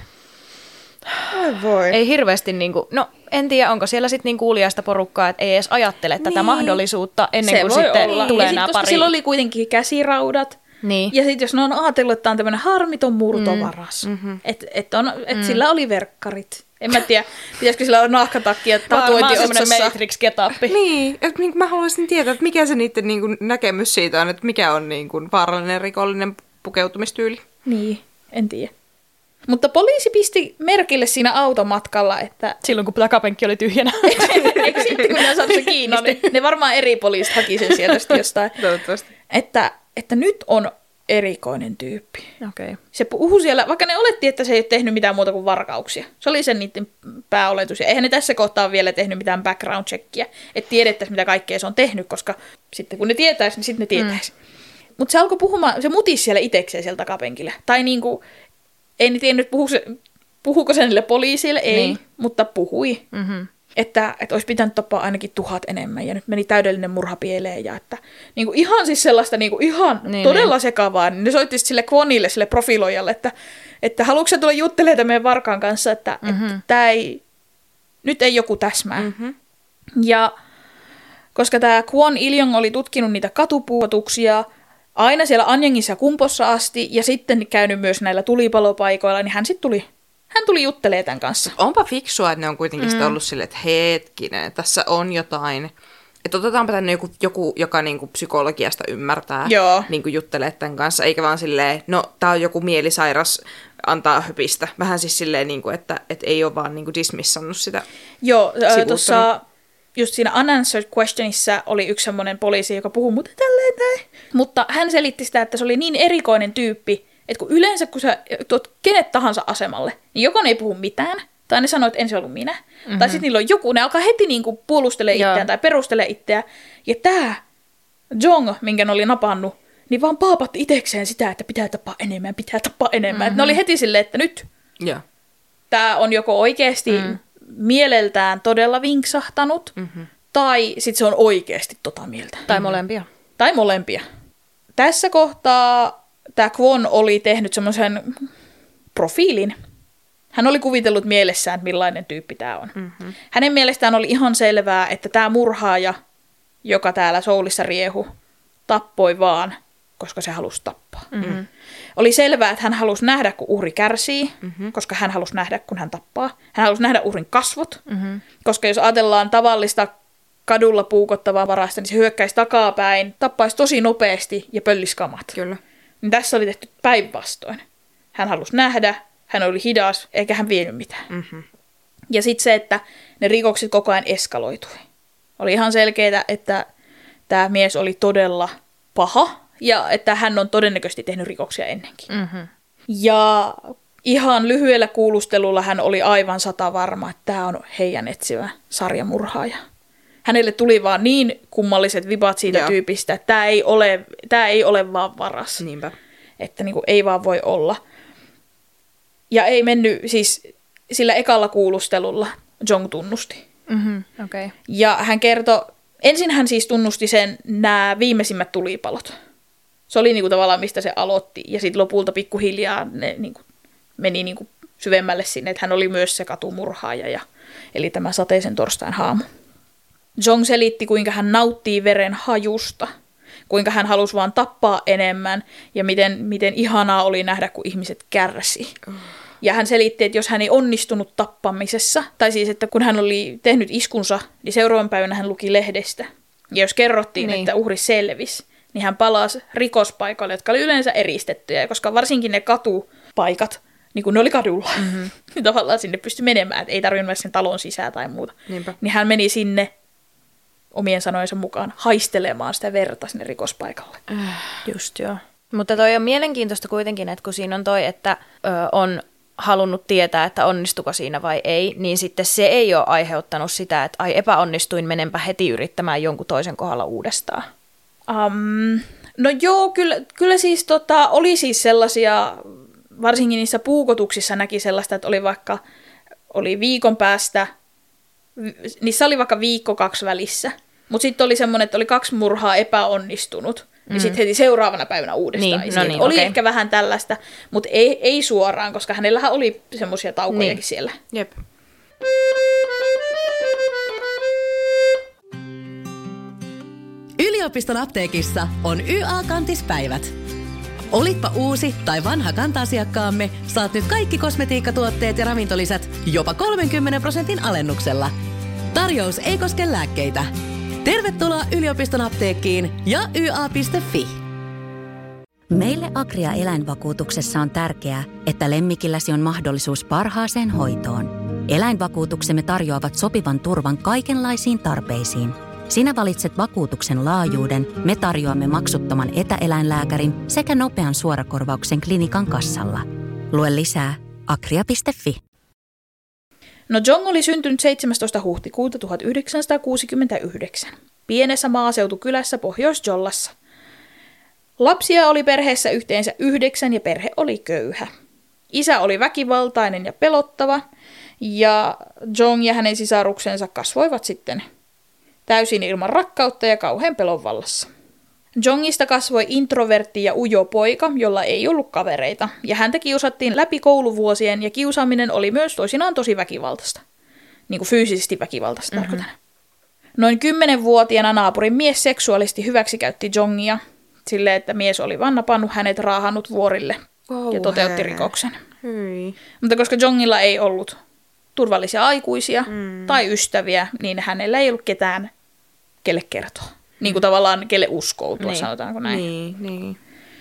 Ai voi.
Ei hirveästi, niin kuin, no en tiedä, onko siellä sitten niin kuuliaista porukkaa, että ei edes ajattele tätä
Niin.
mahdollisuutta ennen
Se
kuin
voi
sitten
olla.
tulee
ja sit,
nämä
koska
pari.
sillä oli kuitenkin käsiraudat.
Niin.
Ja sitten jos ne on ajatellut, että tämä on tämmöinen harmiton murtovaras, mm. että et et mm. sillä oli verkkarit. En mä tiedä, pitäisikö sillä olla nahkatakki ja tatuointi otsassa.
Matrix-ketappi.
Niin, että niin, mä haluaisin tietää, että mikä se niiden niin kuin, näkemys siitä on, että mikä on niin kuin, vaarallinen rikollinen pukeutumistyyli.
Niin, en tiedä. Mutta poliisi pisti merkille siinä automatkalla, että
Silloin kun takapenkki oli tyhjänä.
eikö sitten kun ne saanut se kiinni,
No niin.
ne, ne varmaan eri poliisit haki sen sieltä sitten jostain,
Toivottavasti.
että, että nyt on erikoinen tyyppi.
Okei. Okay.
Se puhui siellä, vaikka ne oletti, että se ei ole tehnyt mitään muuta kuin varkauksia. Se oli sen niiden pääoletus. Ja eihän ne tässä kohtaa vielä tehnyt mitään background checkia, että tiedettäisiin, mitä kaikkea se on tehnyt, koska sitten kun ne tietäisi, niin sitten ne tietäisi. Mm. Mutta se alkoi puhumaan, se mutisi siellä itekseen siellä takapenkillä. Tai niinku, ei ne tiennyt, puhuuko se, puhuuko se niille poliisille, ei,
Niin.
mutta puhui.
Mm-hmm.
Että, että olisi pitänyt tappaa ainakin tuhat enemmän ja nyt meni täydellinen murha pieleen. Ja että niinku ihan siis sellaista niinku ihan
Niin,
todella
niin.
sekavaa. Niin ne soitti sit sille Kwonille, sille profiloijalle, että, että haluatko sä tulla juttelemaan tämän meidän varkaan kanssa, että, mm-hmm. että tää ei, nyt ei joku täsmää. Mm-hmm. Ja koska tämä Kwon Iljong oli tutkinut niitä katupuutuksia aina siellä Anjangissa ja Kumpossa asti ja sitten käynyt myös näillä tulipalopaikoilla, niin hän sitten tuli, hän tuli juttelemaan tämän kanssa.
Onpa fiksua, että ne on kuitenkin mm. sitä ollut silleen, että hetkinen, tässä on jotain. Että otetaanpa tänne joku, joku joka niinku psykologiasta ymmärtää,
Joo.
niinku juttelee tämän kanssa, eikä vaan silleen, no tää on joku mielisairas, antaa höpistä. Vähän siis silleen, niinku, että et ei ole vaan niinku dismissannut sitä.
Joo,
Sivuuttanut.
tuossa just siinä unanswered questionissa oli yksi semmoinen poliisi, joka puhui mutta tälleen näin. Mutta hän selitti sitä, että se oli niin erikoinen tyyppi, että kun yleensä kun sä tuot kenet tahansa asemalle, niin joko ne ei puhu mitään, tai ne sanoo, että en se ollut minä. Mm-hmm. Tai sitten niillä on joku, ne alkaa heti niinku puolustelemaan itseään
Joo.
tai perustelemaan itseään. Ja tämä Jong, minkä ne oli napannut, niin vaan paapatti itsekseen sitä, että pitää tapaa enemmän, pitää tapaa enemmän. Mm-hmm. Ne oli heti silleen, että nyt
Joo.
tämä on joko oikeasti mm. mieleltään todella vinksahtanut, mm-hmm. tai sitten se on oikeasti tota mieltä.
Tai molempia.
Tai molempia. Tässä kohtaa tämä Kwon oli tehnyt semmoisen profiilin. Hän oli kuvitellut mielessään, että millainen tyyppi tämä on. Mm-hmm. Hänen mielestään oli ihan selvää, että tämä murhaaja, joka täällä Soulissa riehu, tappoi vaan, koska se halusi tappaa. Mm-hmm. Oli selvää, että hän halusi nähdä, kun uhri kärsii, mm-hmm. koska hän halusi nähdä, kun hän tappaa. Hän halusi nähdä uhrin kasvot, mm-hmm. koska jos ajatellaan tavallista kadulla puukottavaa varasta, niin se hyökkäisi takapäin, tappaisi tosi nopeasti ja pöllisi kamat.
Kyllä.
Niin tässä oli tehty päinvastoin. Hän halusi nähdä, hän oli hidas, eikä hän vienyt mitään. Mm-hmm. Ja sitten se, että ne rikokset koko ajan eskaloitui. Oli ihan selkeää, että tämä mies oli todella paha ja että hän on todennäköisesti tehnyt rikoksia ennenkin.
Mm-hmm.
Ja ihan lyhyellä kuulustelulla hän oli aivan sata varma, että tämä on heidän etsivä sarjamurhaaja. Hänelle tuli vaan niin kummalliset vibat siitä Joo. tyypistä, että tämä ei ole, tämä ei ole vaan varas.
Niinpä.
Että niin kuin ei vaan voi olla. Ja ei mennyt, siis sillä ekalla kuulustelulla Jong tunnusti.
Mm-hmm. Okay.
Ja hän kertoi, ensin hän siis tunnusti sen nämä viimeisimmät tulipalot. Se oli niin kuin tavallaan mistä se aloitti. Ja sitten lopulta pikkuhiljaa ne niin kuin meni niin kuin syvemmälle sinne, että hän oli myös se katumurhaaja. Ja, eli tämä sateisen torstain haamu. Jong selitti, kuinka hän nauttii veren hajusta, kuinka hän halusi vaan tappaa enemmän ja miten, miten ihanaa oli nähdä, kun ihmiset kärsii. Ja hän selitti, että jos hän ei onnistunut tappamisessa, tai siis, että kun hän oli tehnyt iskunsa, niin seuraavan päivänä hän luki lehdestä. Ja jos kerrottiin, niin. että uhri selvisi, niin hän palasi rikospaikalle, jotka oli yleensä eristettyjä, koska varsinkin ne katupaikat, niin kun ne oli kadulla, mm-hmm. niin tavallaan sinne pystyi menemään, että ei tarvinnut mennä sen talon sisään tai muuta. Niinpä. Niin hän meni sinne omien sanojensa mukaan haistelemaan sitä verta sinne rikospaikalle.
Äh, just joo. Mutta toi on mielenkiintoista kuitenkin, että kun siinä on toi, että ö, on halunnut tietää, että onnistuko siinä vai ei, niin sitten se ei ole aiheuttanut sitä, että ai epäonnistuin, menenpä heti yrittämään jonkun toisen kohdalla uudestaan.
Um, no joo, kyllä, kyllä siis tota, oli siis sellaisia, varsinkin niissä puukotuksissa näki sellaista, että oli vaikka oli viikon päästä, niissä oli vaikka viikko kaksi välissä, mutta sitten oli semmoinen, että oli kaksi murhaa epäonnistunut, mm. ja sitten heti seuraavana päivänä uudestaan.
Niin, no niin,
oli
okay.
ehkä vähän tällaista, mutta ei, ei suoraan, koska hänellähän oli semmoisia taukojakin niin. siellä.
Jep.
Yliopiston apteekissa on Y A-kantispäivät. Olitpa uusi tai vanha kanta-asiakkaamme, saat nyt kaikki kosmetiikkatuotteet ja ravintolisät jopa kolmenkymmenen prosentin alennuksella. Tarjous ei koske lääkkeitä. Tervetuloa yliopiston apteekkiin ja y a piste f i.
Meille Agria eläinvakuutuksessa on tärkeää, että lemmikilläsi on mahdollisuus parhaaseen hoitoon. Eläinvakuutuksemme tarjoavat sopivan turvan kaikenlaisiin tarpeisiin. Sinä valitset vakuutuksen laajuuden, me tarjoamme maksuttoman etäeläinlääkärin sekä nopean suorakorvauksen klinikan kassalla. Lue lisää agria piste f i.
No Jong oli syntynyt seitsemästoista huhtikuuta tuhatyhdeksänsataakuusikymmentäyhdeksän, pienessä maaseutukylässä Pohjois-Jollassa. Lapsia oli perheessä yhteensä yhdeksän ja perhe oli köyhä. Isä oli väkivaltainen ja pelottava, ja Jong ja hänen sisaruksensa kasvoivat sitten täysin ilman rakkautta ja kauhean pelon vallassa. Jongista kasvoi introvertti ja ujo poika, jolla ei ollut kavereita, ja häntä kiusattiin läpi kouluvuosien, ja kiusaaminen oli myös toisinaan tosi väkivaltaista. Niin kuin fyysisesti väkivaltaista mm-hmm. tarkoitan. Noin kymmenvuotiaana naapurin mies seksuaalisesti hyväksikäytti Jongia, silleen, että mies oli vaan napannut hänet raahannut vuorille wow, ja toteutti hei. rikoksen. Hei. Mutta koska Jongilla ei ollut turvallisia aikuisia mm. tai ystäviä, niin hänellä ei ollut ketään, kelle kertoa. Niin kuin tavallaan kelle uskoutua, niin. sanotaanko näin.
Niin, niin.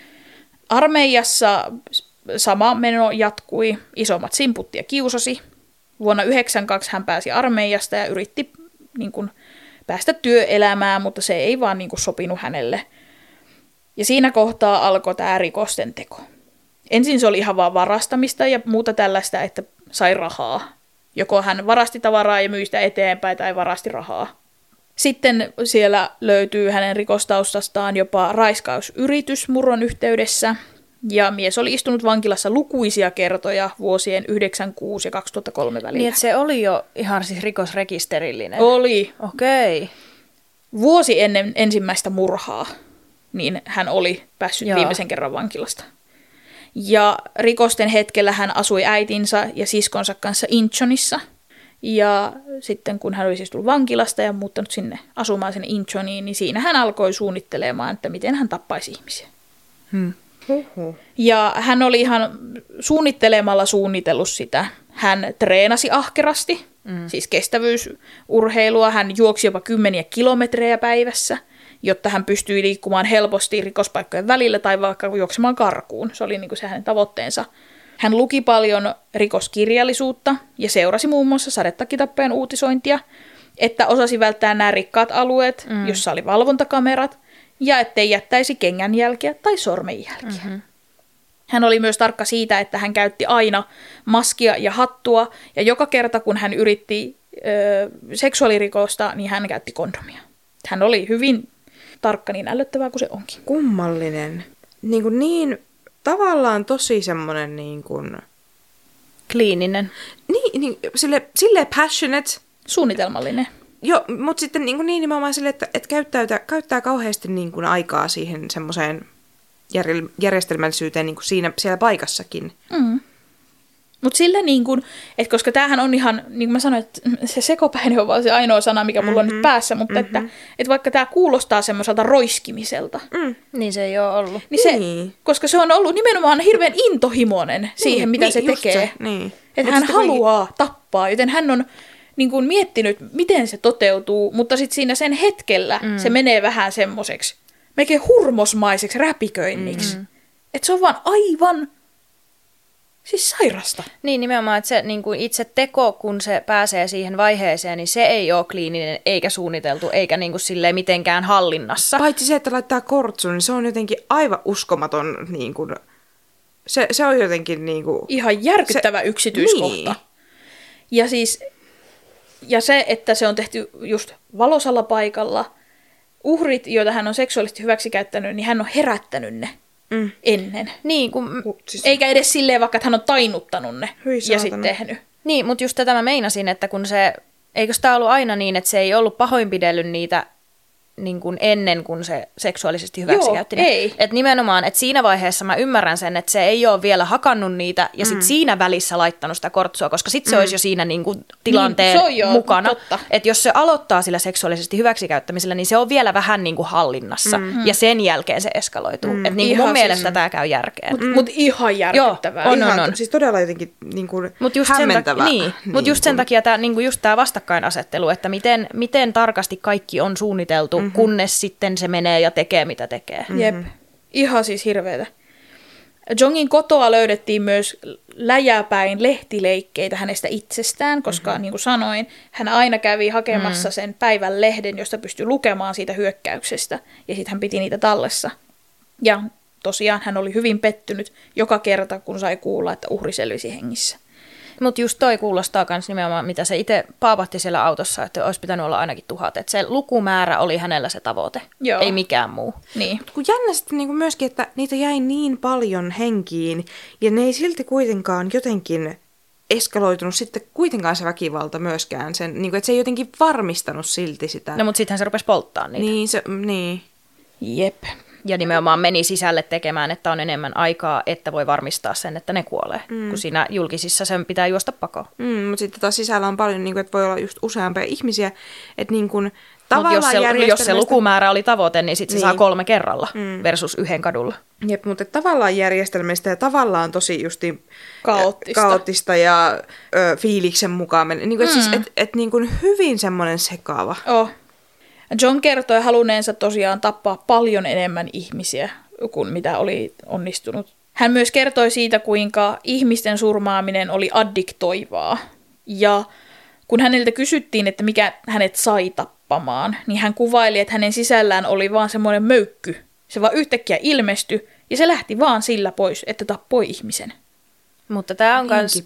Armeijassa sama meno jatkui, isommat simputti ja kiusasi. Vuonna yhdeksänkymmentäkaksi hän pääsi armeijasta ja yritti niin kuin, päästä työelämään, mutta se ei vaan niin kuin, sopinut hänelle. Ja siinä kohtaa alkoi tämä rikosten teko. Ensin se oli ihan vaan varastamista ja muuta tällaista, että sai rahaa. Joko hän varasti tavaraa ja myi sitä eteenpäin tai varasti rahaa. Sitten siellä löytyy hänen rikostaustastaan jopa raiskausyritys murron yhteydessä. Ja mies oli istunut vankilassa lukuisia kertoja vuosien yhdeksänkymmentäkuusi ja kaksituhattakolme välillä.
Niin, että se oli jo ihan siis rikosrekisterillinen?
Oli.
Okei. Okay.
Vuosi ennen ensimmäistä murhaa, niin hän oli päässyt Joo. viimeisen kerran vankilasta. Ja rikosten hetkellä hän asui äitinsä ja siskonsa kanssa Inchonissa. Ja sitten kun hän oli siis tullut vankilasta ja muuttanut sinne asumaan sinne Inchoniin, niin siinä hän alkoi suunnittelemaan, että miten hän tappaisi ihmisiä.
Hmm.
Huhhuh.
Ja hän oli ihan suunnittelemalla suunnitellut sitä. Hän treenasi ahkerasti, mm. siis kestävyysurheilua. Hän juoksi jopa kymmeniä kilometrejä päivässä, jotta hän pystyi liikkumaan helposti rikospaikkojen välillä tai vaikka juoksemaan karkuun. Se oli niin kuin se hänen tavoitteensa. Hän luki paljon rikoskirjallisuutta ja seurasi muun muassa sadetakitappojen uutisointia, että osasi välttää nämä rikkaat alueet, mm. jossa oli valvontakamerat, ja ettei jättäisi kengänjälkiä tai sormenjälkiä. Mm-hmm. Hän oli myös tarkka siitä, että hän käytti aina maskia ja hattua, ja joka kerta kun hän yritti ö, seksuaalirikosta, niin hän käytti kondomia. Hän oli hyvin tarkka, niin ällöttävää kuin se onkin.
Kummallinen. Niin, kuin niin tavallaan tosi semmoinen niin kuin...
Kliininen.
Niin, niin sille, silleen passionate.
Suunnitelmallinen.
Joo, mutta sitten niin, kuin niin nimenomaan silleen, että, että käyttää, käyttää kauheasti niin kuin aikaa siihen semmoiseen järjestelmällisyyteen niin kuin siinä, siellä paikassakin.
Mm. Mutta sillä niin kuin, että koska tämähän on ihan, niin kuin mä sanoin, että se sekopäinen on vaan se ainoa sana, mikä mulla mm-hmm. on nyt päässä, mutta mm-hmm. että, että vaikka tämä kuulostaa semmoiselta roiskimiselta.
Mm. Niin se ei ole ollut.
Niin se, niin. Koska se on ollut nimenomaan hirveän intohimoinen siihen, niin, mitä niin, se tekee. Se,
niin.
Että hän haluaa kuitenkin tappaa, joten hän on niin kuin miettinyt, miten se toteutuu, mutta sitten siinä sen hetkellä mm. se menee vähän semmoiseksi, melkein hurmosmaiseksi räpiköinniksi. Mm. Että se on vaan aivan... Siis sairasta.
Niin nimenomaan, että se niin kuin itse teko, kun se pääsee siihen vaiheeseen, niin se ei ole kliininen, eikä suunniteltu, eikä niin kuin silleen mitenkään hallinnassa.
Paitsi se, että laittaa kortsun, niin se on jotenkin aivan uskomaton, niin kuin, se, se on jotenkin niin kuin...
Ihan järkyttävä se, yksityiskohta. Niin. Ja siis, ja se, että se on tehty just valosalla paikalla, uhrit, joita hän on seksuaalisesti hyväksikäyttänyt, niin hän on herättänyt ne. Mm. Ennen.
Niin, kun...
siis... Eikä edes silleen vaikka, että hän on tainuttanut ne ja sitten tehnyt.
Niin, mutta just tätä mä meinasin, että kun se... Eikö sitä ollut aina niin, että se ei ollut pahoinpidellyt niitä niin kuin ennen kuin se seksuaalisesti hyväksikäytti ne?
Ei.
Että nimenomaan, että siinä vaiheessa mä ymmärrän sen, että se ei ole vielä hakannut niitä ja sitten mm. siinä välissä laittanut sitä kortsua, koska sitten se mm. olisi jo siinä niin kuin tilanteen niin, jo, mukana. Että jos se aloittaa sillä seksuaalisesti hyväksikäyttämisellä, niin se on vielä vähän niin kuin hallinnassa mm. ja sen jälkeen se eskaloituu. Mm. Että niin mun siis, mielestä tämä käy järkeen.
Mutta mm. mut ihan järkyttävää.
Joo, on, on, on.
Siis todella jotenkin niin kuin
mut just
hämmentävää.
Sen, niin, niin mutta just sen takia tämä niin just tämä vastakkainasettelu, että miten, miten tarkasti kaikki on suunniteltu, mm. kunnes sitten se menee ja tekee, mitä tekee.
Mm-hmm. Jep. Ihan siis hirveetä. Jongin kotoa löydettiin myös läjäpäin lehtileikkeitä hänestä itsestään, koska mm-hmm. niin kuin sanoin, hän aina kävi hakemassa mm. sen päivän lehden, josta pystyi lukemaan siitä hyökkäyksestä, ja sitten hän piti niitä tallessa. Ja tosiaan hän oli hyvin pettynyt joka kerta, kun sai kuulla, että uhri selvisi hengissä.
Mutta just toi kuulostaa myös nimenomaan, mitä se itse paapahti siellä autossa, että olisi pitänyt olla ainakin tuhat. Että se lukumäärä oli hänellä se tavoite,
Joo.
ei mikään muu.
Niin.
Mut kun jännä sitten niinku myöskin, että niitä jäi niin paljon henkiin, ja ne ei silti kuitenkaan jotenkin eskaloitunut sitten kuitenkaan se väkivalta myöskään. Sen, niinku, että se ei jotenkin varmistanut silti sitä.
No mutta sittenhän se rupesi polttaa niitä.
Niin, se, niin.
Jep.
Ja nimenomaan meni sisälle tekemään, että on enemmän aikaa, että voi varmistaa sen, että ne kuolee. Mm. Kun siinä julkisissa sen pitää juosta pakoon.
Mm, mutta sitten taas sisällä on paljon, niin kuin, että voi olla just useampia ihmisiä. Että niin kuin,
tavallaan jos, se, jos se lukumäärä oli tavoite, niin sitten se niin. saa kolme kerralla mm. versus yhden kadulla.
Jep, mutta tavallaan järjestelmistä ja tavallaan tosi justi
kaoottista,
kaoottista ja ö, fiiliksen mukaan. Niin kuin, mm. siis, et, et, niin kuin hyvin semmoinen sekaava.
Oh. John kertoi halunneensa tosiaan tappaa paljon enemmän ihmisiä kuin mitä oli onnistunut. Hän myös kertoi siitä, kuinka ihmisten surmaaminen oli addiktoivaa. Ja kun häneltä kysyttiin, että mikä hänet sai tappamaan, niin hän kuvaili, että hänen sisällään oli vaan semmoinen möykky. Se vaan yhtäkkiä ilmestyi ja se lähti vaan sillä pois, että tappoi ihmisen.
Mutta tämä on myös...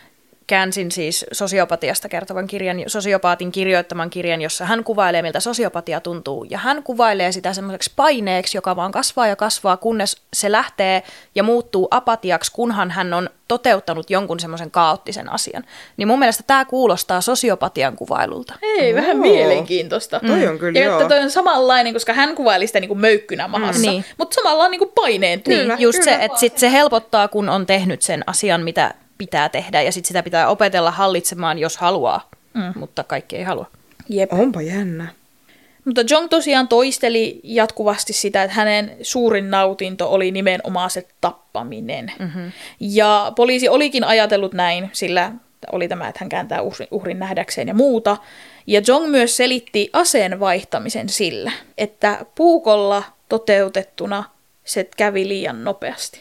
Käänsin siis sosiopatiasta kertovan kirjan, sosiopaatin kirjoittaman kirjan, jossa hän kuvailee, miltä sosiopatia tuntuu. Ja hän kuvailee sitä semmoiseksi paineeksi, joka vaan kasvaa ja kasvaa, kunnes se lähtee ja muuttuu apatiaksi, kunhan hän on toteuttanut jonkun semmoisen kaoottisen asian. Niin mun mielestä tämä kuulostaa sosiopatian kuvailulta.
Ei, vähän
Oo.
mielenkiintoista.
Mm. Toi on kyllä,
ja
joo.
että toi on samanlainen, koska hän kuvaili sitä niin kuin möykkynä mahassa, mm. niin. mutta samalla on niin kuin paineen tuli.
Niin, just kyllä. se, että sit se helpottaa, kun on tehnyt sen asian, mitä pitää tehdä, ja sitten sitä pitää opetella hallitsemaan, jos haluaa, mm. mutta kaikki ei halua.
Jep.
Onpa jännä.
Mutta Jong tosiaan toisteli jatkuvasti sitä, että hänen suurin nautinto oli nimenomaan se tappaminen. Mm-hmm. Ja poliisi olikin ajatellut näin, sillä oli tämä, että hän kääntää uhrin, uhrin nähdäkseen ja muuta. Ja Jong myös selitti aseen vaihtamisen sillä, että puukolla toteutettuna se kävi liian nopeasti.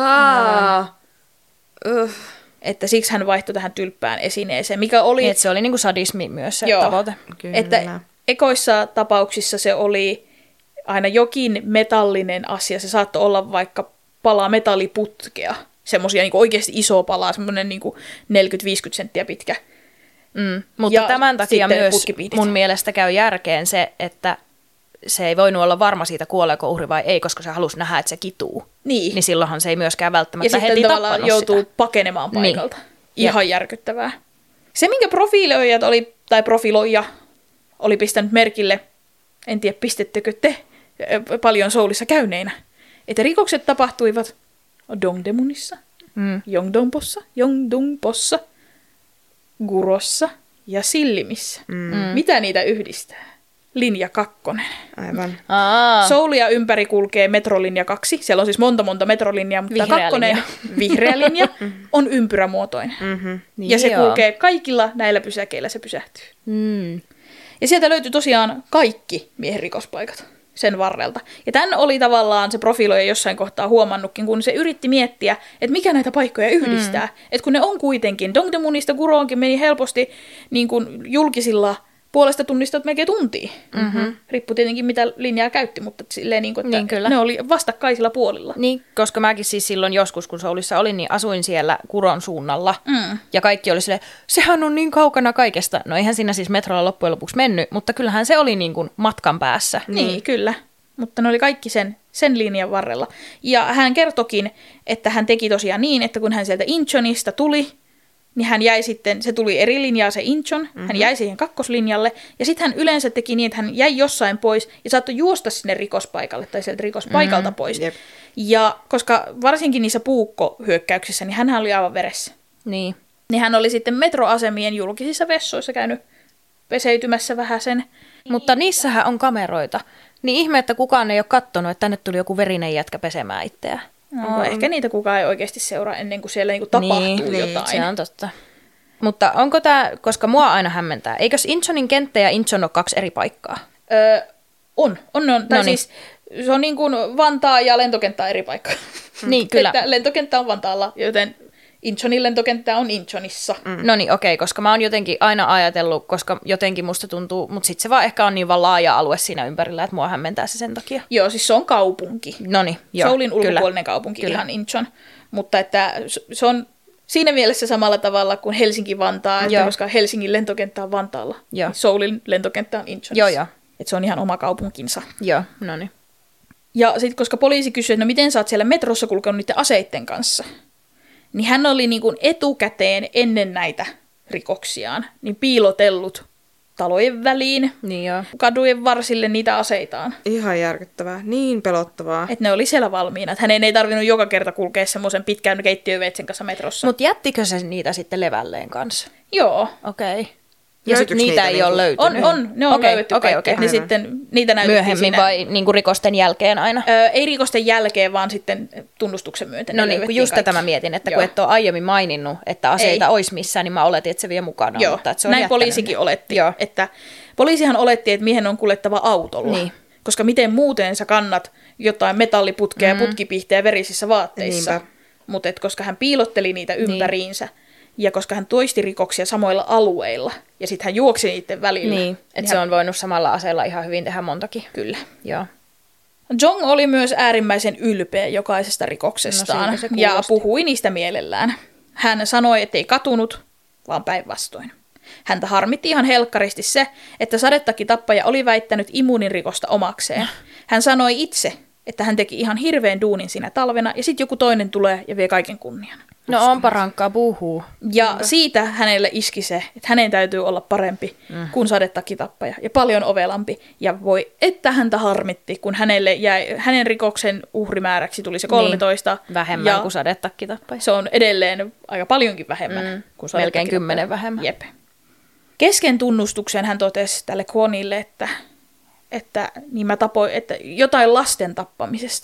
Aa.
Uh. Että siksi hän vaihtoi tähän tylppään esineeseen, mikä oli...
Että se oli niinku sadismi myös se
Joo,
tavoite.
Kyllä. Että ekoissa tapauksissa se oli aina jokin metallinen asia. Se saattoi olla vaikka pala metalliputkea, semmoisia niin oikeasti iso pala, semmoinen niin neljäkymmentä viisikymmentä senttiä pitkä.
Mm, mutta
ja
tämän takia myös
putkipiidit.
mun mielestä käy järkeen se, että se ei voinut olla varma siitä, kuoleeko uhri vai ei, koska se halusi nähdä, että se kituu.
Niin.
Niin silloinhan se ei myöskään välttämättä
ja
heti
sitten tavallaan joutuu
sitä.
pakenemaan paikalta.
Niin.
Ihan ja. järkyttävää. Se, minkä profiloijat oli, tai profiloija oli pistänyt merkille, en tiedä pistettekö te paljon Soulissa käyneinä, että rikokset tapahtuivat Dongdaemunissa, mm. Yeongdongpossa, Yeongdongpossa, Gurossa ja Sillimissä. Mm. Mitä niitä yhdistää? Linja kakkonen.
Aivan.
Aa.
Soulia ympäri kulkee metrolinja kaksi. Siellä on siis monta monta metrolinjaa, mutta
Vihreä
kakkonen,
linja.
vihreä linja, on ympyrämuotoinen.
Mm-hmm.
Niin
ja se
joo.
kulkee kaikilla näillä pysäkeillä, se pysähtyy.
Mm.
Ja sieltä löytyi tosiaan kaikki miehen rikospaikat sen varrelta. Ja tämän oli tavallaan se profiloija jossain kohtaa huomannutkin, kun se yritti miettiä, että mikä näitä paikkoja yhdistää. Mm. Että kun ne on kuitenkin, Dongdaemunista Guroonkin meni helposti niin kuin julkisilla puolesta tunnista melkein tuntia. Mm-hmm. Riippuu tietenkin mitä linjaa käytti, mutta silleen, niin kuin, että
Niin, kyllä.
ne oli vastakkaisilla puolilla.
Niin, koska mäkin siis silloin joskus, kun Soulissa olin, niin asuin siellä Guron suunnalla.
Mm.
Ja kaikki oli silleen, sehän on niin kaukana kaikesta. No eihän siinä siis metrolla loppujen lopuksi mennyt, mutta kyllähän se oli niin kuin matkan päässä.
Niin, niin, kyllä. Mutta ne oli kaikki sen, sen linjan varrella. Ja hän kertokin, että hän teki tosiaan niin, että kun hän sieltä Incheonista tuli, niin hän jäi sitten, se tuli eri linjaa se Incheon, mm-hmm. hän jäi siihen kakkoslinjalle, ja sitten hän yleensä teki niin, että hän jäi jossain pois ja saattoi juosta sinne rikospaikalle tai sieltä rikospaikalta mm-hmm. pois.
Jep.
Ja koska varsinkin niissä puukkohyökkäyksissä, niin hän oli aivan veressä.
Niin.
Niin hän oli sitten metroasemien julkisissa vessoissa käynyt peseytymässä vähän sen.
Mutta niissähän on kameroita. Niin ihme, että kukaan ei ole kattonut, että tänne tuli joku verinen jätkä pesemään itseään.
No, ehkä niitä kukaan ei oikeasti seuraa ennen kuin siellä niinku tapahtuu
niin,
jotain.
Se on totta. Mutta onko tämä, koska mua aina hämmentää, eikös Incheonin kenttä ja Incheon ole kaksi eri paikkaa?
Öö, on, on, on. Tai
Noniin.
siis se on niin kuin Vantaa ja lentokenttä eri paikka.
Niin, kyllä.
Että lentokenttä on Vantaalla, joten Incheonin lentokenttä on Incheonissa. Mm.
No niin, okei, koska mä oon jotenkin aina ajatellut, koska jotenkin musta tuntuu, mutta sitten se vaan ehkä on niin vaan laaja alue siinä ympärillä, että mua hämmentää se sen takia.
Joo, siis se on kaupunki.
No niin, joo.
Soulin
kyllä.
ulkopuolinen kaupunki,
Kyllä.
ihan Incheon. Mutta että se on siinä mielessä samalla tavalla kuin Helsinki-Vantaa, että
Joo.
koska Helsingin lentokenttä on Vantaalla,
Joo.
niin Soulin lentokenttä on Incheonissa.
Joo, joo.
Että se on ihan oma kaupunkinsa.
Joo, no niin.
Ja sitten koska poliisi kysyi, että no miten sä oot siellä metrossa kulkenut niiden aseitten kanssa, niin hän oli niin kuin etukäteen ennen näitä rikoksiaan niin piilotellut talojen väliin,
Niin joo.
kadujen varsille niitä aseitaan.
Ihan järkyttävää. Niin pelottavaa.
Että ne oli siellä valmiina. Että hänen ei tarvinnut joka kerta kulkea semmoisen pitkän keittiöveitsen kanssa metrossa.
Mutta jättikö se niitä sitten levälleen kanssa?
Joo.
Okei. Ja sitten
Löytyykö
niitä
niitä
ei
niinku-
ole löytynyt?
On, on. Ne on
Okei,
löydetty
okei,
kaikki.
okei.
Ne sitten, niitä näytettiin
Myöhemmin
siinä.
vai niinku rikosten jälkeen aina?
Ö, ei rikosten jälkeen, vaan sitten tunnustuksen myöten.
No
ne
niin, kun
löydettiin
just
kaikki.
tätä mä mietin, että
Joo.
kun et ole aiemmin maininnut, että aseita
Ei.
olisi missään, niin mä oletin, että se vie mukana.
Joo,
mutta että se on
näin
jättänyt
poliisikin
ne.
oletti.
Joo.
Että poliisihan oletti, että miehen on kuljettava autolla.
Niin.
Koska miten muuten sä kannat jotain metalliputkea
Mm.
ja putkipihtejä verisissä vaatteissa.
Niinpä.
Mutta koska hän piilotteli niitä ympäriinsä ja koska hän toisti rikoksia samoilla alueilla ja sitten hän juoksi niiden välillä.
Niin, että se
hän-
on voinut samalla aseella ihan hyvin tehdä montakin.
Kyllä.
Joo.
Jong oli myös äärimmäisen ylpeä jokaisesta
No
rikoksestaan
siltä se
ja
kuulosti.
puhui niistä mielellään. Hän sanoi, ettei katunut, vaan päinvastoin. Häntä harmitti ihan helkkaristi se, että sadettakitappaja oli väittänyt immuunirikosta omakseen. Hän sanoi itse, että hän teki ihan hirveän duunin siinä talvena ja sitten joku toinen tulee ja vie kaiken kunnian.
No onpa rankkaa puhuu.
Ja siitä hänelle iski se, että hänen täytyy olla parempi mm. kuin sadettakitappaja ja paljon ovelampi. Ja voi, että häntä harmitti, kun hänelle jäi, hänen rikoksen uhrimääräksi tuli se kolmetoista.
Niin, vähemmän
ja
kuin sadetakkitappaja.
se on edelleen aika paljonkin vähemmän
Mm,
kuin
melkein
sadettakitappaja.
kymmenen vähemmän.
Jep. Kesken tunnustuksen hän totesi tälle Kwonille, että, että, niin mä tapoin, että jotain lasten tappamisesta.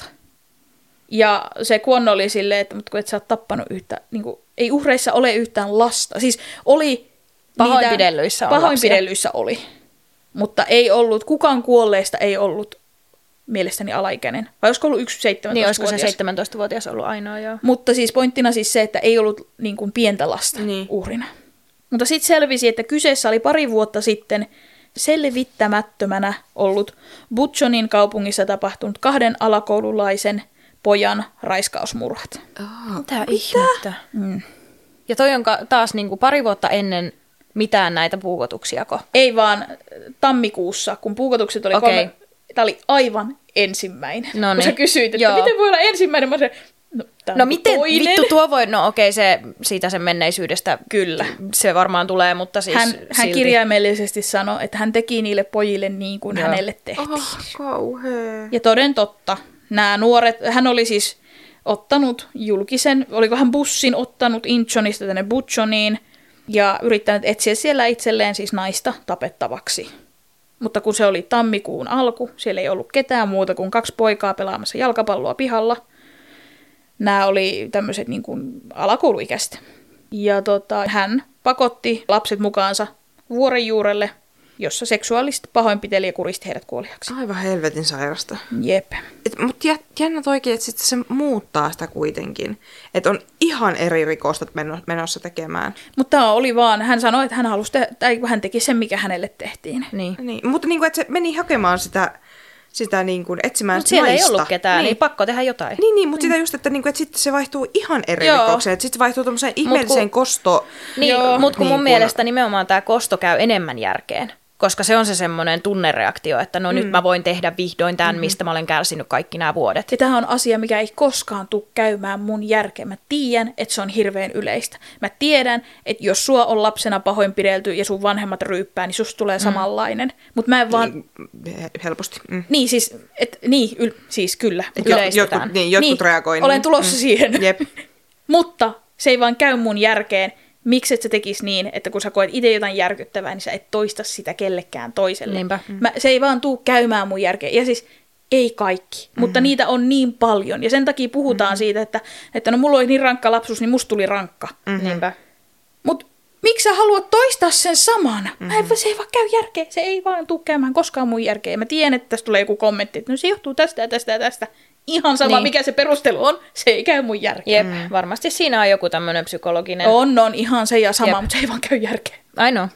Ja se Kwon oli silleen, että mutta kun et sä oot tappanut yhtä, niin kuin, ei uhreissa ole yhtään lasta. Siis oli
Pahoinpidellyissä
niitä,
on
pahoinpidellyissä oli, mutta ei ollut, kukaan kuolleista ei ollut mielestäni alaikäinen. Vai olisiko ollut yksi
Niin, olisiko se
seitsemäntoistavuotias?
seitsemäntoistavuotias ollut ainoa, joo.
Mutta siis pointtina siis se, että ei ollut niin kuin pientä lasta
Niin.
uhrina. Mutta sitten selvisi, että kyseessä oli pari vuotta sitten selvittämättömänä ollut Buchonin kaupungissa tapahtunut kahden alakoululaisen pojan raiskausmurhat.
Oh, mitä ihmettä? Mm. Ja toi on taas niinku pari vuotta ennen mitään näitä puukotuksiako?
Ei vaan tammikuussa, kun puukotukset oli
okay.
kolme. Tämä oli aivan ensimmäinen.
No
kun sä kysyit, että
Joo.
miten voi olla ensimmäinen, mä se, no,
no miten
toinen.
Vittu tuo voi, no okei okay, se siitä sen menneisyydestä kyllä se varmaan tulee, mutta siis
hän,
silti.
hän kirjaimellisesti sanoi, että hän teki niille pojille niin kuin
Joo.
hänelle tehtiin.
Oh, kauhea.
Ja toden totta, nämä nuoret, hän oli siis ottanut julkisen, oliko hän bussin ottanut Inchonista tänne Buchoniin ja yrittänyt etsiä siellä itselleen siis naista tapettavaksi. Mutta kun se oli tammikuun alku, siellä ei ollut ketään muuta kuin kaksi poikaa pelaamassa jalkapalloa pihalla. Nämä oli tämmöiset niin kuin alakouluikäiset. Ja tota, hän pakotti lapset mukaansa vuoren juurelle, jossa seksuaalisesti pahoinpiteli ja kuristi heidät kuoliaksi.
Aivan helvetin sairasta.
Jep.
Mutta jännä toikin, että sitten se muuttaa sitä kuitenkin. Että on ihan eri rikosta menossa tekemään.
Mutta oli vaan, hän sanoi, että hän halusi te- tai hän teki sen, mikä hänelle tehtiin.
Niin.
Niin, mutta niin kuin, että se meni hakemaan sitä, sitä niin kuin, etsimään
Mutta siellä
naista.
ei ollut ketään, niin,
niin
niin pakko tehdä jotain.
Niin, niin mutta sitä just, että, niin kuin, että sitten se vaihtuu ihan eri
Joo.
rikokseen. Että sitten se vaihtuu tommoseen ihmeelliseen
kun-
kosto...
Niin, mutta kun
niin
mun
kun-
mielestä nimenomaan tämä kosto käy enemmän järkeen. Koska se on se semmoinen tunnereaktio, että no mm. nyt mä voin tehdä vihdoin tämän, mm-hmm. mistä mä olen kärsinyt kaikki nämä vuodet.
Ja tämä on asia, mikä ei koskaan tule käymään mun järkeen. Mä tiedän, että se on hirveän yleistä. Mä tiedän, että jos sua on lapsena pahoinpidelty ja sun vanhemmat ryyppää, niin susta tulee mm. samanlainen. Mutta mä en vaan...
Niin, helposti. Mm.
Niin, siis, et, niin yl, siis kyllä.
Et jo,
Yleistetään.
jotkut, niin, jotkut
niin,
reagoi.
olen tulossa
mm.
siihen.
Jep.
Mutta se ei vaan käy mun järkeen. Miksi et sä tekis niin, että kun sä koet itse jotain järkyttävää, niin sä et toista sitä kellekään toiselle.
Niinpä.
Mä, se ei vaan tuu käymään mun järkeen. Ja siis ei kaikki, mm-hmm. mutta niitä on niin paljon. Ja sen takia puhutaan mm-hmm. siitä, että, että no mulla oli niin rankka lapsuus, niin musta tuli rankka.
Mm-hmm. Niinpä.
Mut miksi sä haluat toistaa sen saman? Mm-hmm. Se ei vaan käy järkeen. Se ei vaan tuu käymään koskaan mun järkeen. Ja mä tiedän, että tästä tulee joku kommentti, että no se johtuu tästä ja tästä ja tästä. Ihan sama, niin. mikä se perustelu on, se ei käy mun järkeen.
Jep, mm. varmasti siinä on joku tämmöinen psykologinen...
On, on ihan se ja sama,
Jep.
mutta se ei vaan käy järkeen.
Ainoa.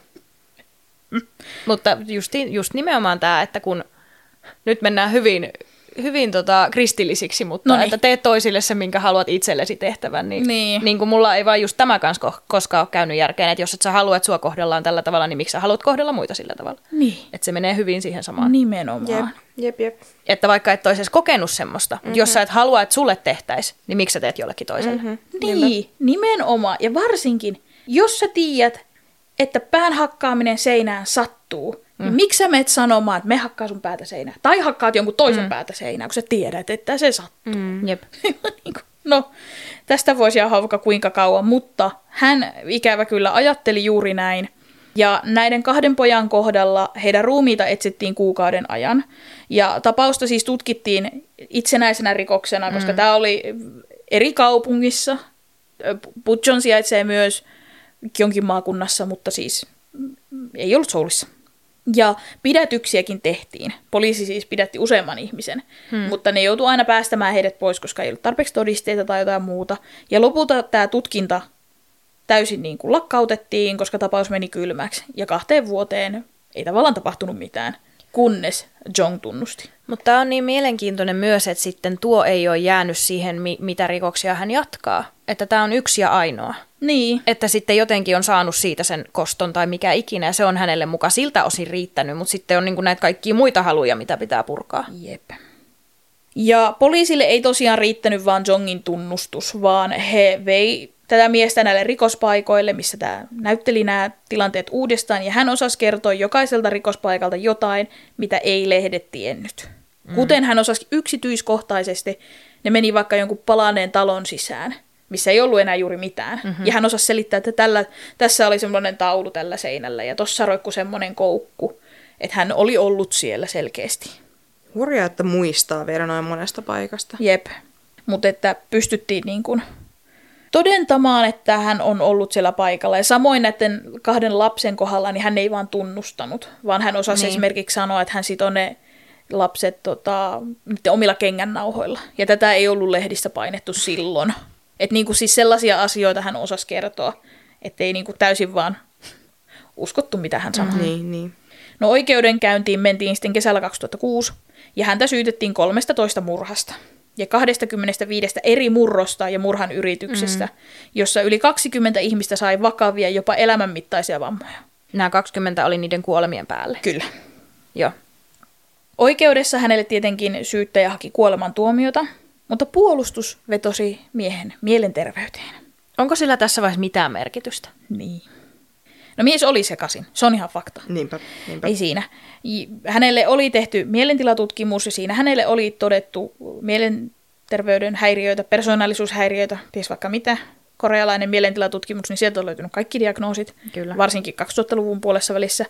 Mm. Mutta just, just nimenomaan tämä, että kun nyt mennään hyvin, hyvin tota kristillisiksi, mutta
Noniin.
että teet toisille se, minkä haluat itsellesi tehtävän, niin,
Niin.
niin kuin mulla ei vaan just tämä kanssa koskaan ole käynyt järkeen, että jos et sä halua, että sua kohdellaan tällä tavalla, niin miksi sä haluat kohdella muita sillä tavalla?
Niin.
Että se menee hyvin siihen samaan.
Nimenomaan.
Jep, jep, jep.
Että vaikka et olisi edes kokenut semmoista, mm-hmm. jos sä et halua, että sulle tehtäisi, niin miksi sä teet jollekin toiselle? Mm-hmm.
Niin, nimenomaan. Ja varsinkin, jos sä tiedät, että pään hakkaaminen seinään sattuu, mm. niin miksi sä menet sanomaan, että me hakkaa sun päätä seinään? Tai hakkaat jonkun toisen mm. päätä seinään, kun sä tiedät, että se sattuu.
Mm. Jep.
No, tästä voisi jauhaa vaikka kuinka kauan, mutta hän ikävä kyllä ajatteli juuri näin. Ja näiden kahden pojan kohdalla heidän ruumiita etsittiin kuukauden ajan. Ja tapausta siis tutkittiin itsenäisenä rikoksena, koska mm. tämä oli eri kaupungissa. Buchon sijaitsee myös jonkin maakunnassa, mutta siis ei ollut Soulissa. Ja pidätyksiäkin tehtiin. Poliisi siis pidätti useamman ihmisen, hmm. mutta ne joutui aina päästämään heidät pois, koska ei ollut tarpeeksi todisteita tai jotain muuta. Ja lopulta tämä tutkinta täysin niin kuin lakkautettiin, koska tapaus meni kylmäksi. Ja kahteen vuoteen ei tavallaan tapahtunut mitään, kunnes Jong tunnusti.
Mutta tämä on niin mielenkiintoinen myös, että sitten tuo ei ole jäänyt siihen, mi- mitä rikoksia hän jatkaa. Että tämä on yksi ja ainoa.
Niin.
Että sitten jotenkin on saanut siitä sen koston tai mikä ikinä, ja se on hänelle mukaan siltä osin riittänyt, mutta sitten on niin kuin näitä kaikkia muita haluja, mitä pitää purkaa.
Jep. Ja poliisille ei tosiaan riittänyt vaan Jongin tunnustus, vaan he vei tätä miestä näille rikospaikoille, missä tämä näytteli nämä tilanteet uudestaan, ja hän osasi kertoa jokaiselta rikospaikalta jotain, mitä ei lehdet tiennyt. Mm. Kuten hän osasi yksityiskohtaisesti, ne meni vaikka jonkun palaneen talon sisään, missä ei ollut enää juuri mitään. Mm-hmm. Ja hän osasi selittää, että tällä, tässä oli semmoinen taulu tällä seinällä, ja tossa roikkui semmoinen koukku, että hän oli ollut siellä selkeästi.
Hurjaa, että muistaa vielä noin monesta paikasta.
Jep, mutta että pystyttiin niin kuin todentamaan, että hän on ollut siellä paikalla. Ja samoin näiden kahden lapsen kohdalla, niin hän ei vaan tunnustanut, vaan hän osasi niin. esimerkiksi sanoa, että hän sitoi ne lapset tota, omilla kengännauhoilla. Ja tätä ei ollut lehdissä painettu silloin. Että niin kuin siis sellaisia asioita hän osasi kertoa, ettei niin kuin täysin vaan uskottu, mitä hän sanoi.
Mm. Niin, niin.
No oikeudenkäyntiin mentiin sitten kesällä kaksituhattakuusi, ja häntä syytettiin kolmestatoista murhasta ja kaksikymmentäviisi eri murrosta ja murhan yrityksestä, mm. jossa yli kaksikymmentä ihmistä sai vakavia, jopa elämänmittaisia vammoja.
Nämä kaksikymmentä oli niiden kuolemien päälle.
Kyllä.
Joo.
Oikeudessa hänelle tietenkin syyttäjä haki kuolemantuomiota, mutta puolustus vetosi miehen mielenterveyteen.
Onko sillä tässä vaiheessa mitään merkitystä?
Niin. No mies oli sekaisin, se on ihan fakta.
Niinpä, niinpä.
Ei siinä. Hänelle oli tehty mielentilatutkimus ja siinä hänelle oli todettu mielenterveyden häiriöitä, persoonallisuushäiriöitä, ties vaikka mitä. Korealainen mielentilatutkimus, niin sieltä on löytynyt kaikki diagnoosit,
Kyllä.
varsinkin kaksituhattaluvun puolessa välissä.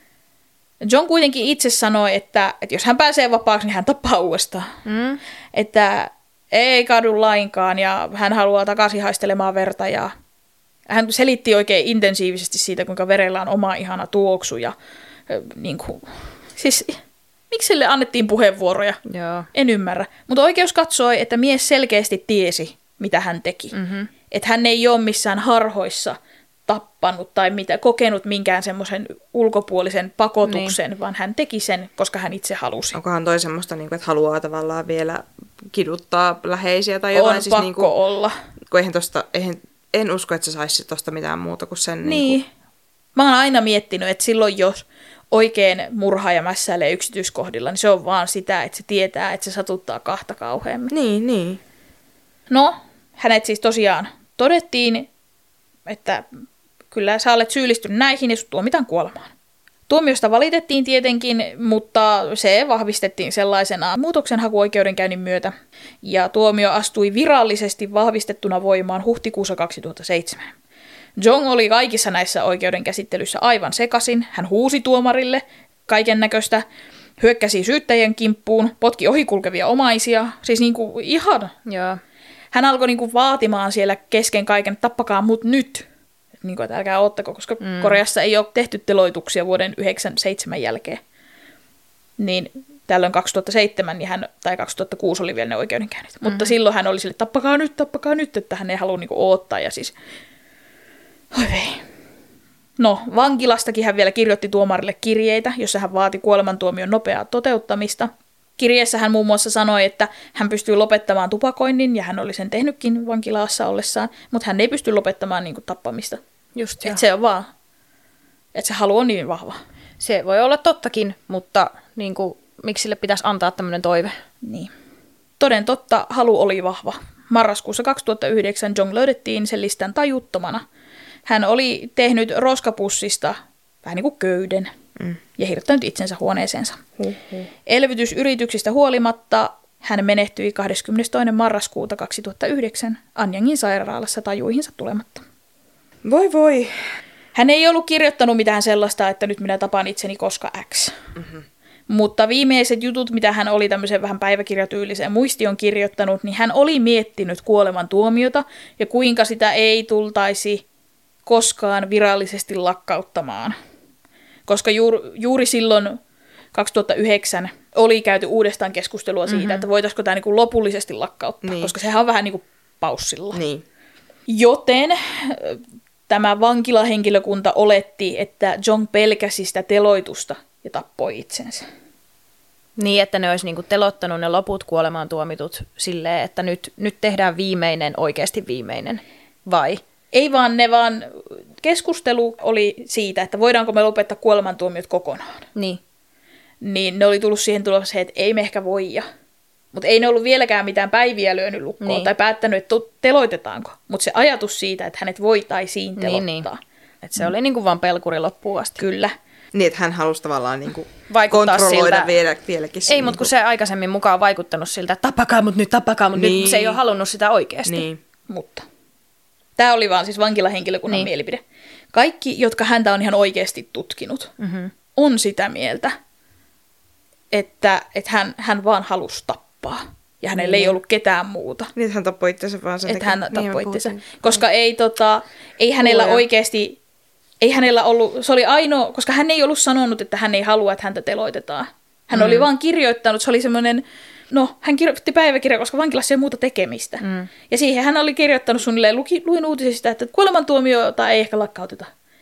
John kuitenkin itse sanoi, että, että jos hän pääsee vapaaksi, niin hän tappaa uudestaan. Mm. Että ei kadu lainkaan ja hän haluaa takaisin haistelemaan verta ja hän selitti oikein intensiivisesti siitä, kuinka verellä on oma ihana tuoksu ja niin kuin, siis miksi sille annettiin puheenvuoroja?
Joo.
En ymmärrä. Mutta oikeus katsoi, että mies selkeästi tiesi, mitä hän teki. Mm-hmm. Että hän ei ole missään harhoissa tappanut tai mitä, kokenut minkään semmoisen ulkopuolisen pakotuksen, niin. vaan hän teki sen, koska hän itse halusi.
Onkohan toi semmoista, että haluaa tavallaan vielä kiduttaa läheisiä tai jotain?
On
siis
pakko
niin kuin,
olla.
Kun eihän tosta, eihän, en usko, että se saisi tuosta mitään muuta kuin sen.
Niin.
niin kuin...
Mä oon aina miettinyt, että silloin jos oikein murhaaja mässäilee yksityiskohdilla, niin se on vaan sitä, että se tietää, että se satuttaa kahta kauheammin.
Niin, niin.
No, hänet siis tosiaan todettiin, että kyllä sä olet syyllistynyt näihin ja sut tuomitaan kuolemaan. Tuomiosta valitettiin tietenkin, mutta se vahvistettiin sellaisena muutoksenhakuoikeudenkäynnin myötä. Ja tuomio astui virallisesti vahvistettuna voimaan huhtikuussa kaksituhattaseitsemän. Jong oli kaikissa näissä oikeudenkäsittelyissä aivan sekaisin. Hän huusi tuomarille kaiken näköistä, hyökkäsi syyttäjien kimppuun, potki ohikulkevia omaisia. Siis niinku ihan.
Joo.
Hän alkoi niinku vaatimaan siellä kesken kaiken, että tappakaa mut nyt. Niin kuin, että älkää oottako, koska mm. Koreassa ei ole tehty teloituksia vuoden yhdeksänkymmentäseitsemän jälkeen. Niin tällöin kaksituhattaseitsemän niin hän, tai kaksituhattakuusi oli vielä ne oikeudenkäynnit. Mm-hmm. Mutta silloin hän oli sille, tappakaa nyt, tappakaa nyt, että hän ei halua niin kuin oottaa. Ja siis... Oi vei. No, vankilastakin hän vielä kirjoitti tuomarille kirjeitä, jossa hän vaati kuolemantuomion nopeaa toteuttamista. Kirjeessä hän muun muassa sanoi, että hän pystyy lopettamaan tupakoinnin, ja hän oli sen tehnytkin vankilassa ollessaan, mutta hän ei pysty lopettamaan niin kuin, tappamista.
Just
että se on vaan, että se halu on niin vahva.
Se voi olla tottakin, mutta niin kuin, miksi sille pitäisi antaa tämmöinen toive?
Niin. Toden totta, halu oli vahva. Marraskuussa kaksituhattayhdeksän Jong löydettiin sen listan tajuttomana. Hän oli tehnyt roskapussista vähän niin kuin köyden mm. ja hirttänyt itsensä huoneeseensa. Mm-hmm. Elvytysyrityksistä huolimatta hän menehtyi kahdeskymmenestoinen marraskuuta kaksituhattayhdeksän Anjangin sairaalassa tajuihinsa tulematta.
Voi voi.
Hän ei ollut kirjoittanut mitään sellaista, että nyt minä tapaan itseni koska X. Mm-hmm. Mutta viimeiset jutut, mitä hän oli tämmöisen vähän päiväkirjatyyliseen muistion kirjoittanut, niin hän oli miettinyt kuoleman tuomiota ja kuinka sitä ei tultaisi koskaan virallisesti lakkauttamaan. Koska juuri, juuri silloin kaksituhattayhdeksän oli käyty uudestaan keskustelua siitä, mm-hmm. että voitaisiko tämä niinku lopullisesti lakkauttaa, niin. koska sehän on vähän niin kuin paussilla.
Niin.
Joten tämä vankilahenkilökunta oletti, että Jong pelkäsi sitä teloitusta ja tappoi itsensä.
Niin, että ne olisi niinku telottanut ne loput kuolemaan tuomitut silleen, että nyt, nyt tehdään viimeinen, oikeasti viimeinen, vai?
Ei vaan, ne vaan, keskustelu oli siitä, että voidaanko me lopettaa kuolemantuomiot kokonaan.
Niin.
Niin ne oli tullut siihen tulokseen, että ei me ehkä voida. Mutta ei ne ollut vieläkään mitään päiviä lyönyt lukkoon niin. tai päättänyt, että teloitetaanko. Mutta se ajatus siitä, että hänet voitaisiin telottaa. Niin, niin.
Että se mm. oli niinku vaan pelkuri loppuun asti.
Kyllä.
Niin, että hän halusi tavallaan niinku
kontrolloida
siltä. vielä, vieläkin.
Ei, mutta kun se aikaisemmin mukaan vaikuttanut siltä, että tapakaa mut nyt, tapakaa mut niin. nyt. Se ei ole halunnut sitä oikeasti.
Niin.
Mutta tämä oli vaan siis vankilahenkilökunnan niin. mielipide. Kaikki, jotka häntä on ihan oikeasti tutkinut, mm-hmm. on sitä mieltä, että, että hän, hän vaan halusi tappaa. Ja hänellä niin. ei ollut ketään muuta.
Niin, että hän tappoi itsensä vaan sen
Että hän tappoi
niin,
itsensä. Koska ei, tota, ei hänellä Kuuja. oikeasti, ei hänellä ollut, se oli ainoa, koska hän ei ollut sanonut, että hän ei halua, että häntä teloitetaan. Hän mm. oli vaan kirjoittanut, se oli semmoinen, no hän kirjoitti päiväkirja, koska vankilassa ei ole muuta tekemistä. Mm. Ja siihen hän oli kirjoittanut suunnilleen, luki, luin uutisista, että kuolemantuomiota ei ehkä lakkauteta.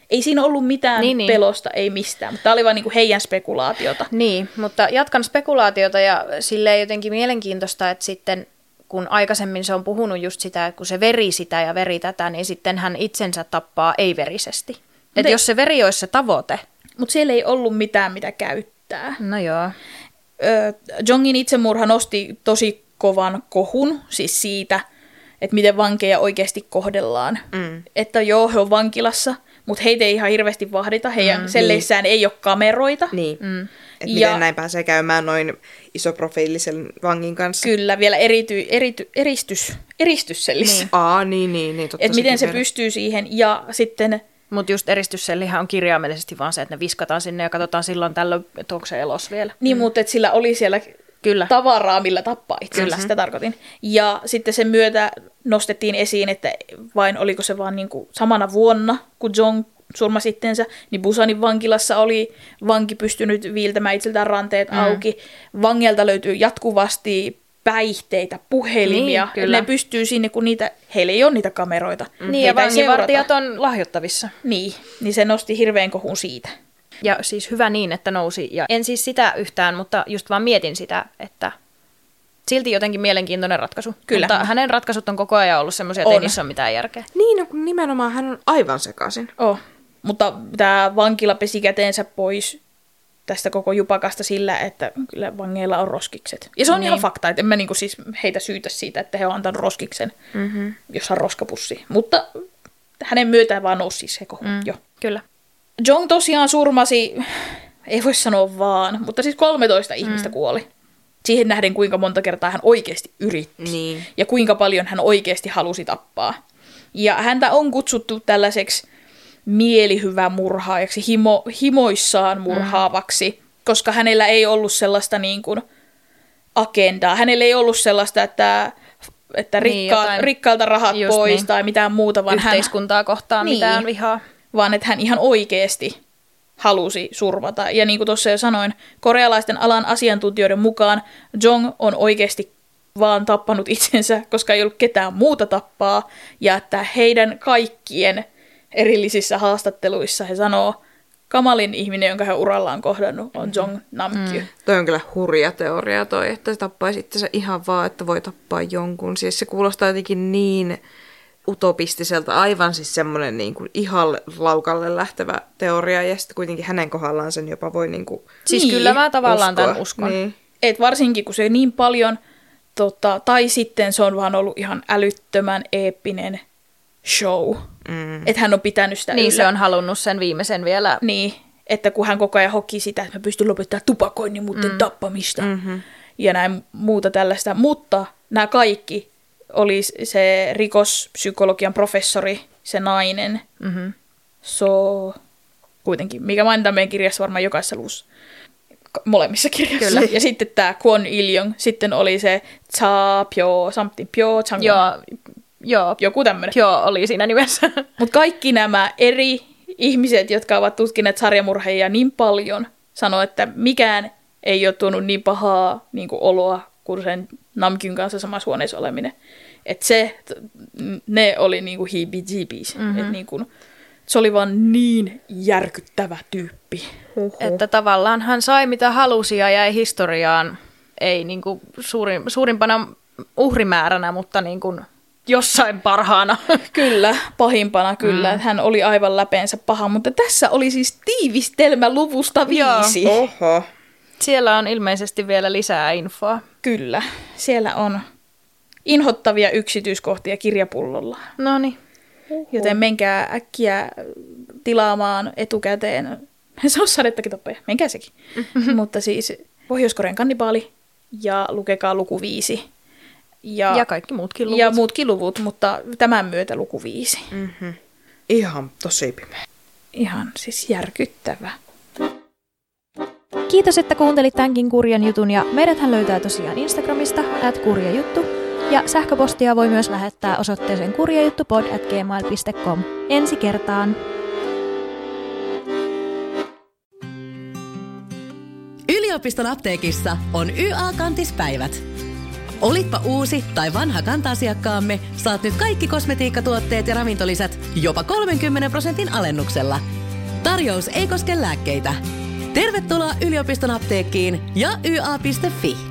ei siinä ollut mitään
niin, niin.
pelosta, ei mistään. Mutta tämä oli vaan niin kuin heidän spekulaatiota.
Niin, mutta jatkan spekulaatiota ja silleen jotenkin mielenkiintoista, että sitten kun aikaisemmin se on puhunut just sitä, että kun se veri sitä ja veri tätä, niin sitten hän itsensä tappaa ei-verisesti. Että jos se veri olisi se tavoite.
Mutta siellä ei ollut mitään, mitä käyttää.
No joo.
Öö, Jongin itsemurha nosti tosi kovan kohun, siis siitä, että miten vankeja oikeasti kohdellaan. Mm. Että joo, he on vankilassa, mutta heitä ei ihan hirveästi vahdita. Heidän mm, selleissään niin. ei ole kameroita.
Niin. Mm. Että miten ja, näin pääsee käymään noin isoprofiilisen vangin kanssa.
Kyllä, vielä erity, erity, eristys, eristyssellissä.
Niin. Aa, niin, niin. niin
että miten se vielä. pystyy siihen. Ja sitten...
Mutta just eristyssellihän on kirjaimellisesti vaan se, että ne viskataan sinne ja katsotaan silloin tällöin, että onko se elos vielä.
Niin, mm. mutta sillä oli siellä Kyllä. tavaraa, millä tappaa itse. Kyllä, sitä tarkoitin. Ja sitten sen myötä nostettiin esiin, että vain oliko se vaan niinku samana vuonna, kun Jong surmasi itsensä, niin Busanin vankilassa oli vanki pystynyt viiltämään itseltään ranteet mm. auki. Vangelta löytyy jatkuvasti päihteitä, puhelimia. Niin, ne pystyy sinne, kun niitä, heillä ei ole niitä kameroita.
Mm. Niin, ja vanginvartijat on lahjottavissa.
Niin, niin se nosti hirveän kohun siitä.
Ja siis hyvä niin, että nousi. Ja en siis sitä yhtään, mutta just vaan mietin sitä, että silti jotenkin mielenkiintoinen ratkaisu.
Kyllä.
Mutta hänen ratkaisut on koko ajan ollut semmoisia, että ei niissä ole mitään järkeä.
Niin, no kun nimenomaan hän on aivan sekaisin.
Oh. Mutta tämä vankila pesi käteensä pois tästä koko jupakasta sillä, että kyllä vangeilla on roskikset. Ja se on niin. ihan fakta, että en mä niinku siis heitä syytä siitä, että he on antanut roskiksen, mm-hmm. jos on roskapussi. Mutta hänen myötään vaan nousi siis se kohu. Mm. Jo.
Kyllä.
Jong tosiaan surmasi, ei voi sanoa vaan, mutta siis kolmetoista mm. ihmistä kuoli. Siihen nähden, kuinka monta kertaa hän oikeasti yritti. Niin. Ja kuinka paljon hän oikeasti halusi tappaa. Ja häntä on kutsuttu tällaiseksi mielihyvä murhaajaksi, himo, himoissaan murhaavaksi, mm. koska hänellä ei ollut sellaista niin kuin agendaa. Hänellä ei ollut sellaista, että, että rikkaat, niin, rikkaalta rahat pois niin. tai mitään muuta. Vaan
yhteiskuntaa hän, kohtaan niin, mitään vihaa.
Vaan että hän ihan oikeasti halusi surmata. Ja niin kuin tuossa jo sanoin, korealaisten alan asiantuntijoiden mukaan Jong on oikeasti vaan tappanut itsensä, koska ei ollut ketään muuta tappaa. Ja että heidän kaikkien erillisissä haastatteluissa he sanoo, kamalin ihminen, jonka he urallaan kohdannut, on Jong Nam-kyu. Mm.
Toi on kyllä hurja teoria toi, että se tappaisi itsensä ihan vaan, että voi tappaa jonkun. Siis se kuulostaa jotenkin niin utopistiselta, aivan siis semmoinen niin kuin ihan laukalle lähtevä teoria, ja sitten kuitenkin hänen kohdallaan sen jopa voi niin kuin
Siis niin, kyllä mä tavallaan uskoa. Tämän uskon.
Niin. Et varsinkin, kun se niin paljon, tota, tai sitten se on vaan ollut ihan älyttömän eeppinen show. Mm. Että hän on pitänyt sitä
Niin
yllä.
Se on halunnut sen viimeisen vielä.
Niin, että kun hän koko ajan hoki sitä, että mä pystyn lopettamaan tupakoinnin, mutta mm. tappamista. Mm-hmm. Ja näin muuta tällaista. Mutta nämä kaikki oli se rikospsykologian professori, se nainen. Mm-hmm. So, kuitenkin, mikä mainitaan meidän kirjassa varmaan jokaisessa luvussa. Molemmissa kirjoissa. Kyllä. Ja sitten tämä Kwon Il-jong. Sitten oli se Cha Pyo, something Pyo Chang.
Joo. Joo,
joku tämmöinen.
Joo, oli siinä nimessä.
Mutta kaikki nämä eri ihmiset, jotka ovat tutkineet sarjamurheja niin paljon, sanoo, että mikään ei ole tuonut niin pahaa niin kuin oloa kuin sen Nam-kyun kanssa samassa huoneessa oleminen. Että se, ne oli niin kuin heebie-jeebies. Mm-hmm. Että niin kuin, se oli vaan niin järkyttävä tyyppi.
Huhhuh. Että tavallaan hän sai mitä halusi ja jäi historiaan, ei niin kuin suurin, suurimpana uhrimääränä, mutta niin kuin jossain parhaana.
Kyllä, pahimpana kyllä. Mm. Hän oli aivan läpeensä paha, mutta tässä oli siis tiivistelmä luvusta viisi.
Joo. Oho.
Siellä on ilmeisesti vielä lisää infoa.
Kyllä, siellä on inhottavia yksityiskohtia kirjapullolla.
Noniin.
Joten menkää äkkiä tilaamaan etukäteen. Se on sadettakin tappeja, menkää sekin. Mm-hmm. Mutta siis Pohjois-Korean kannibaali ja lukekaa luku viisi. Ja,
ja kaikki muutkin luvut.
Ja muutkin luvut, mutta tämän myötä luku viisi.
Mm-hmm. Ihan tosi pimeä.
Ihan siis järkyttävä.
Kiitos, että kuuntelit tämänkin kurjan jutun, ja meidäthän löytää tosiaan Instagramista at kurjajuttu, ja sähköpostia voi myös lähettää osoitteeseen kurjajuttupod at gmail piste com. Ensi kertaan!
Yliopiston apteekissa on Y A-kantispäivät. Olitpa uusi tai vanha kanta-asiakkaamme, saat nyt kaikki kosmetiikkatuotteet ja ravintolisät jopa kolmenkymmenen prosentin alennuksella. Tarjous ei koske lääkkeitä. Tervetuloa yliopiston apteekkiin ja y a piste f i.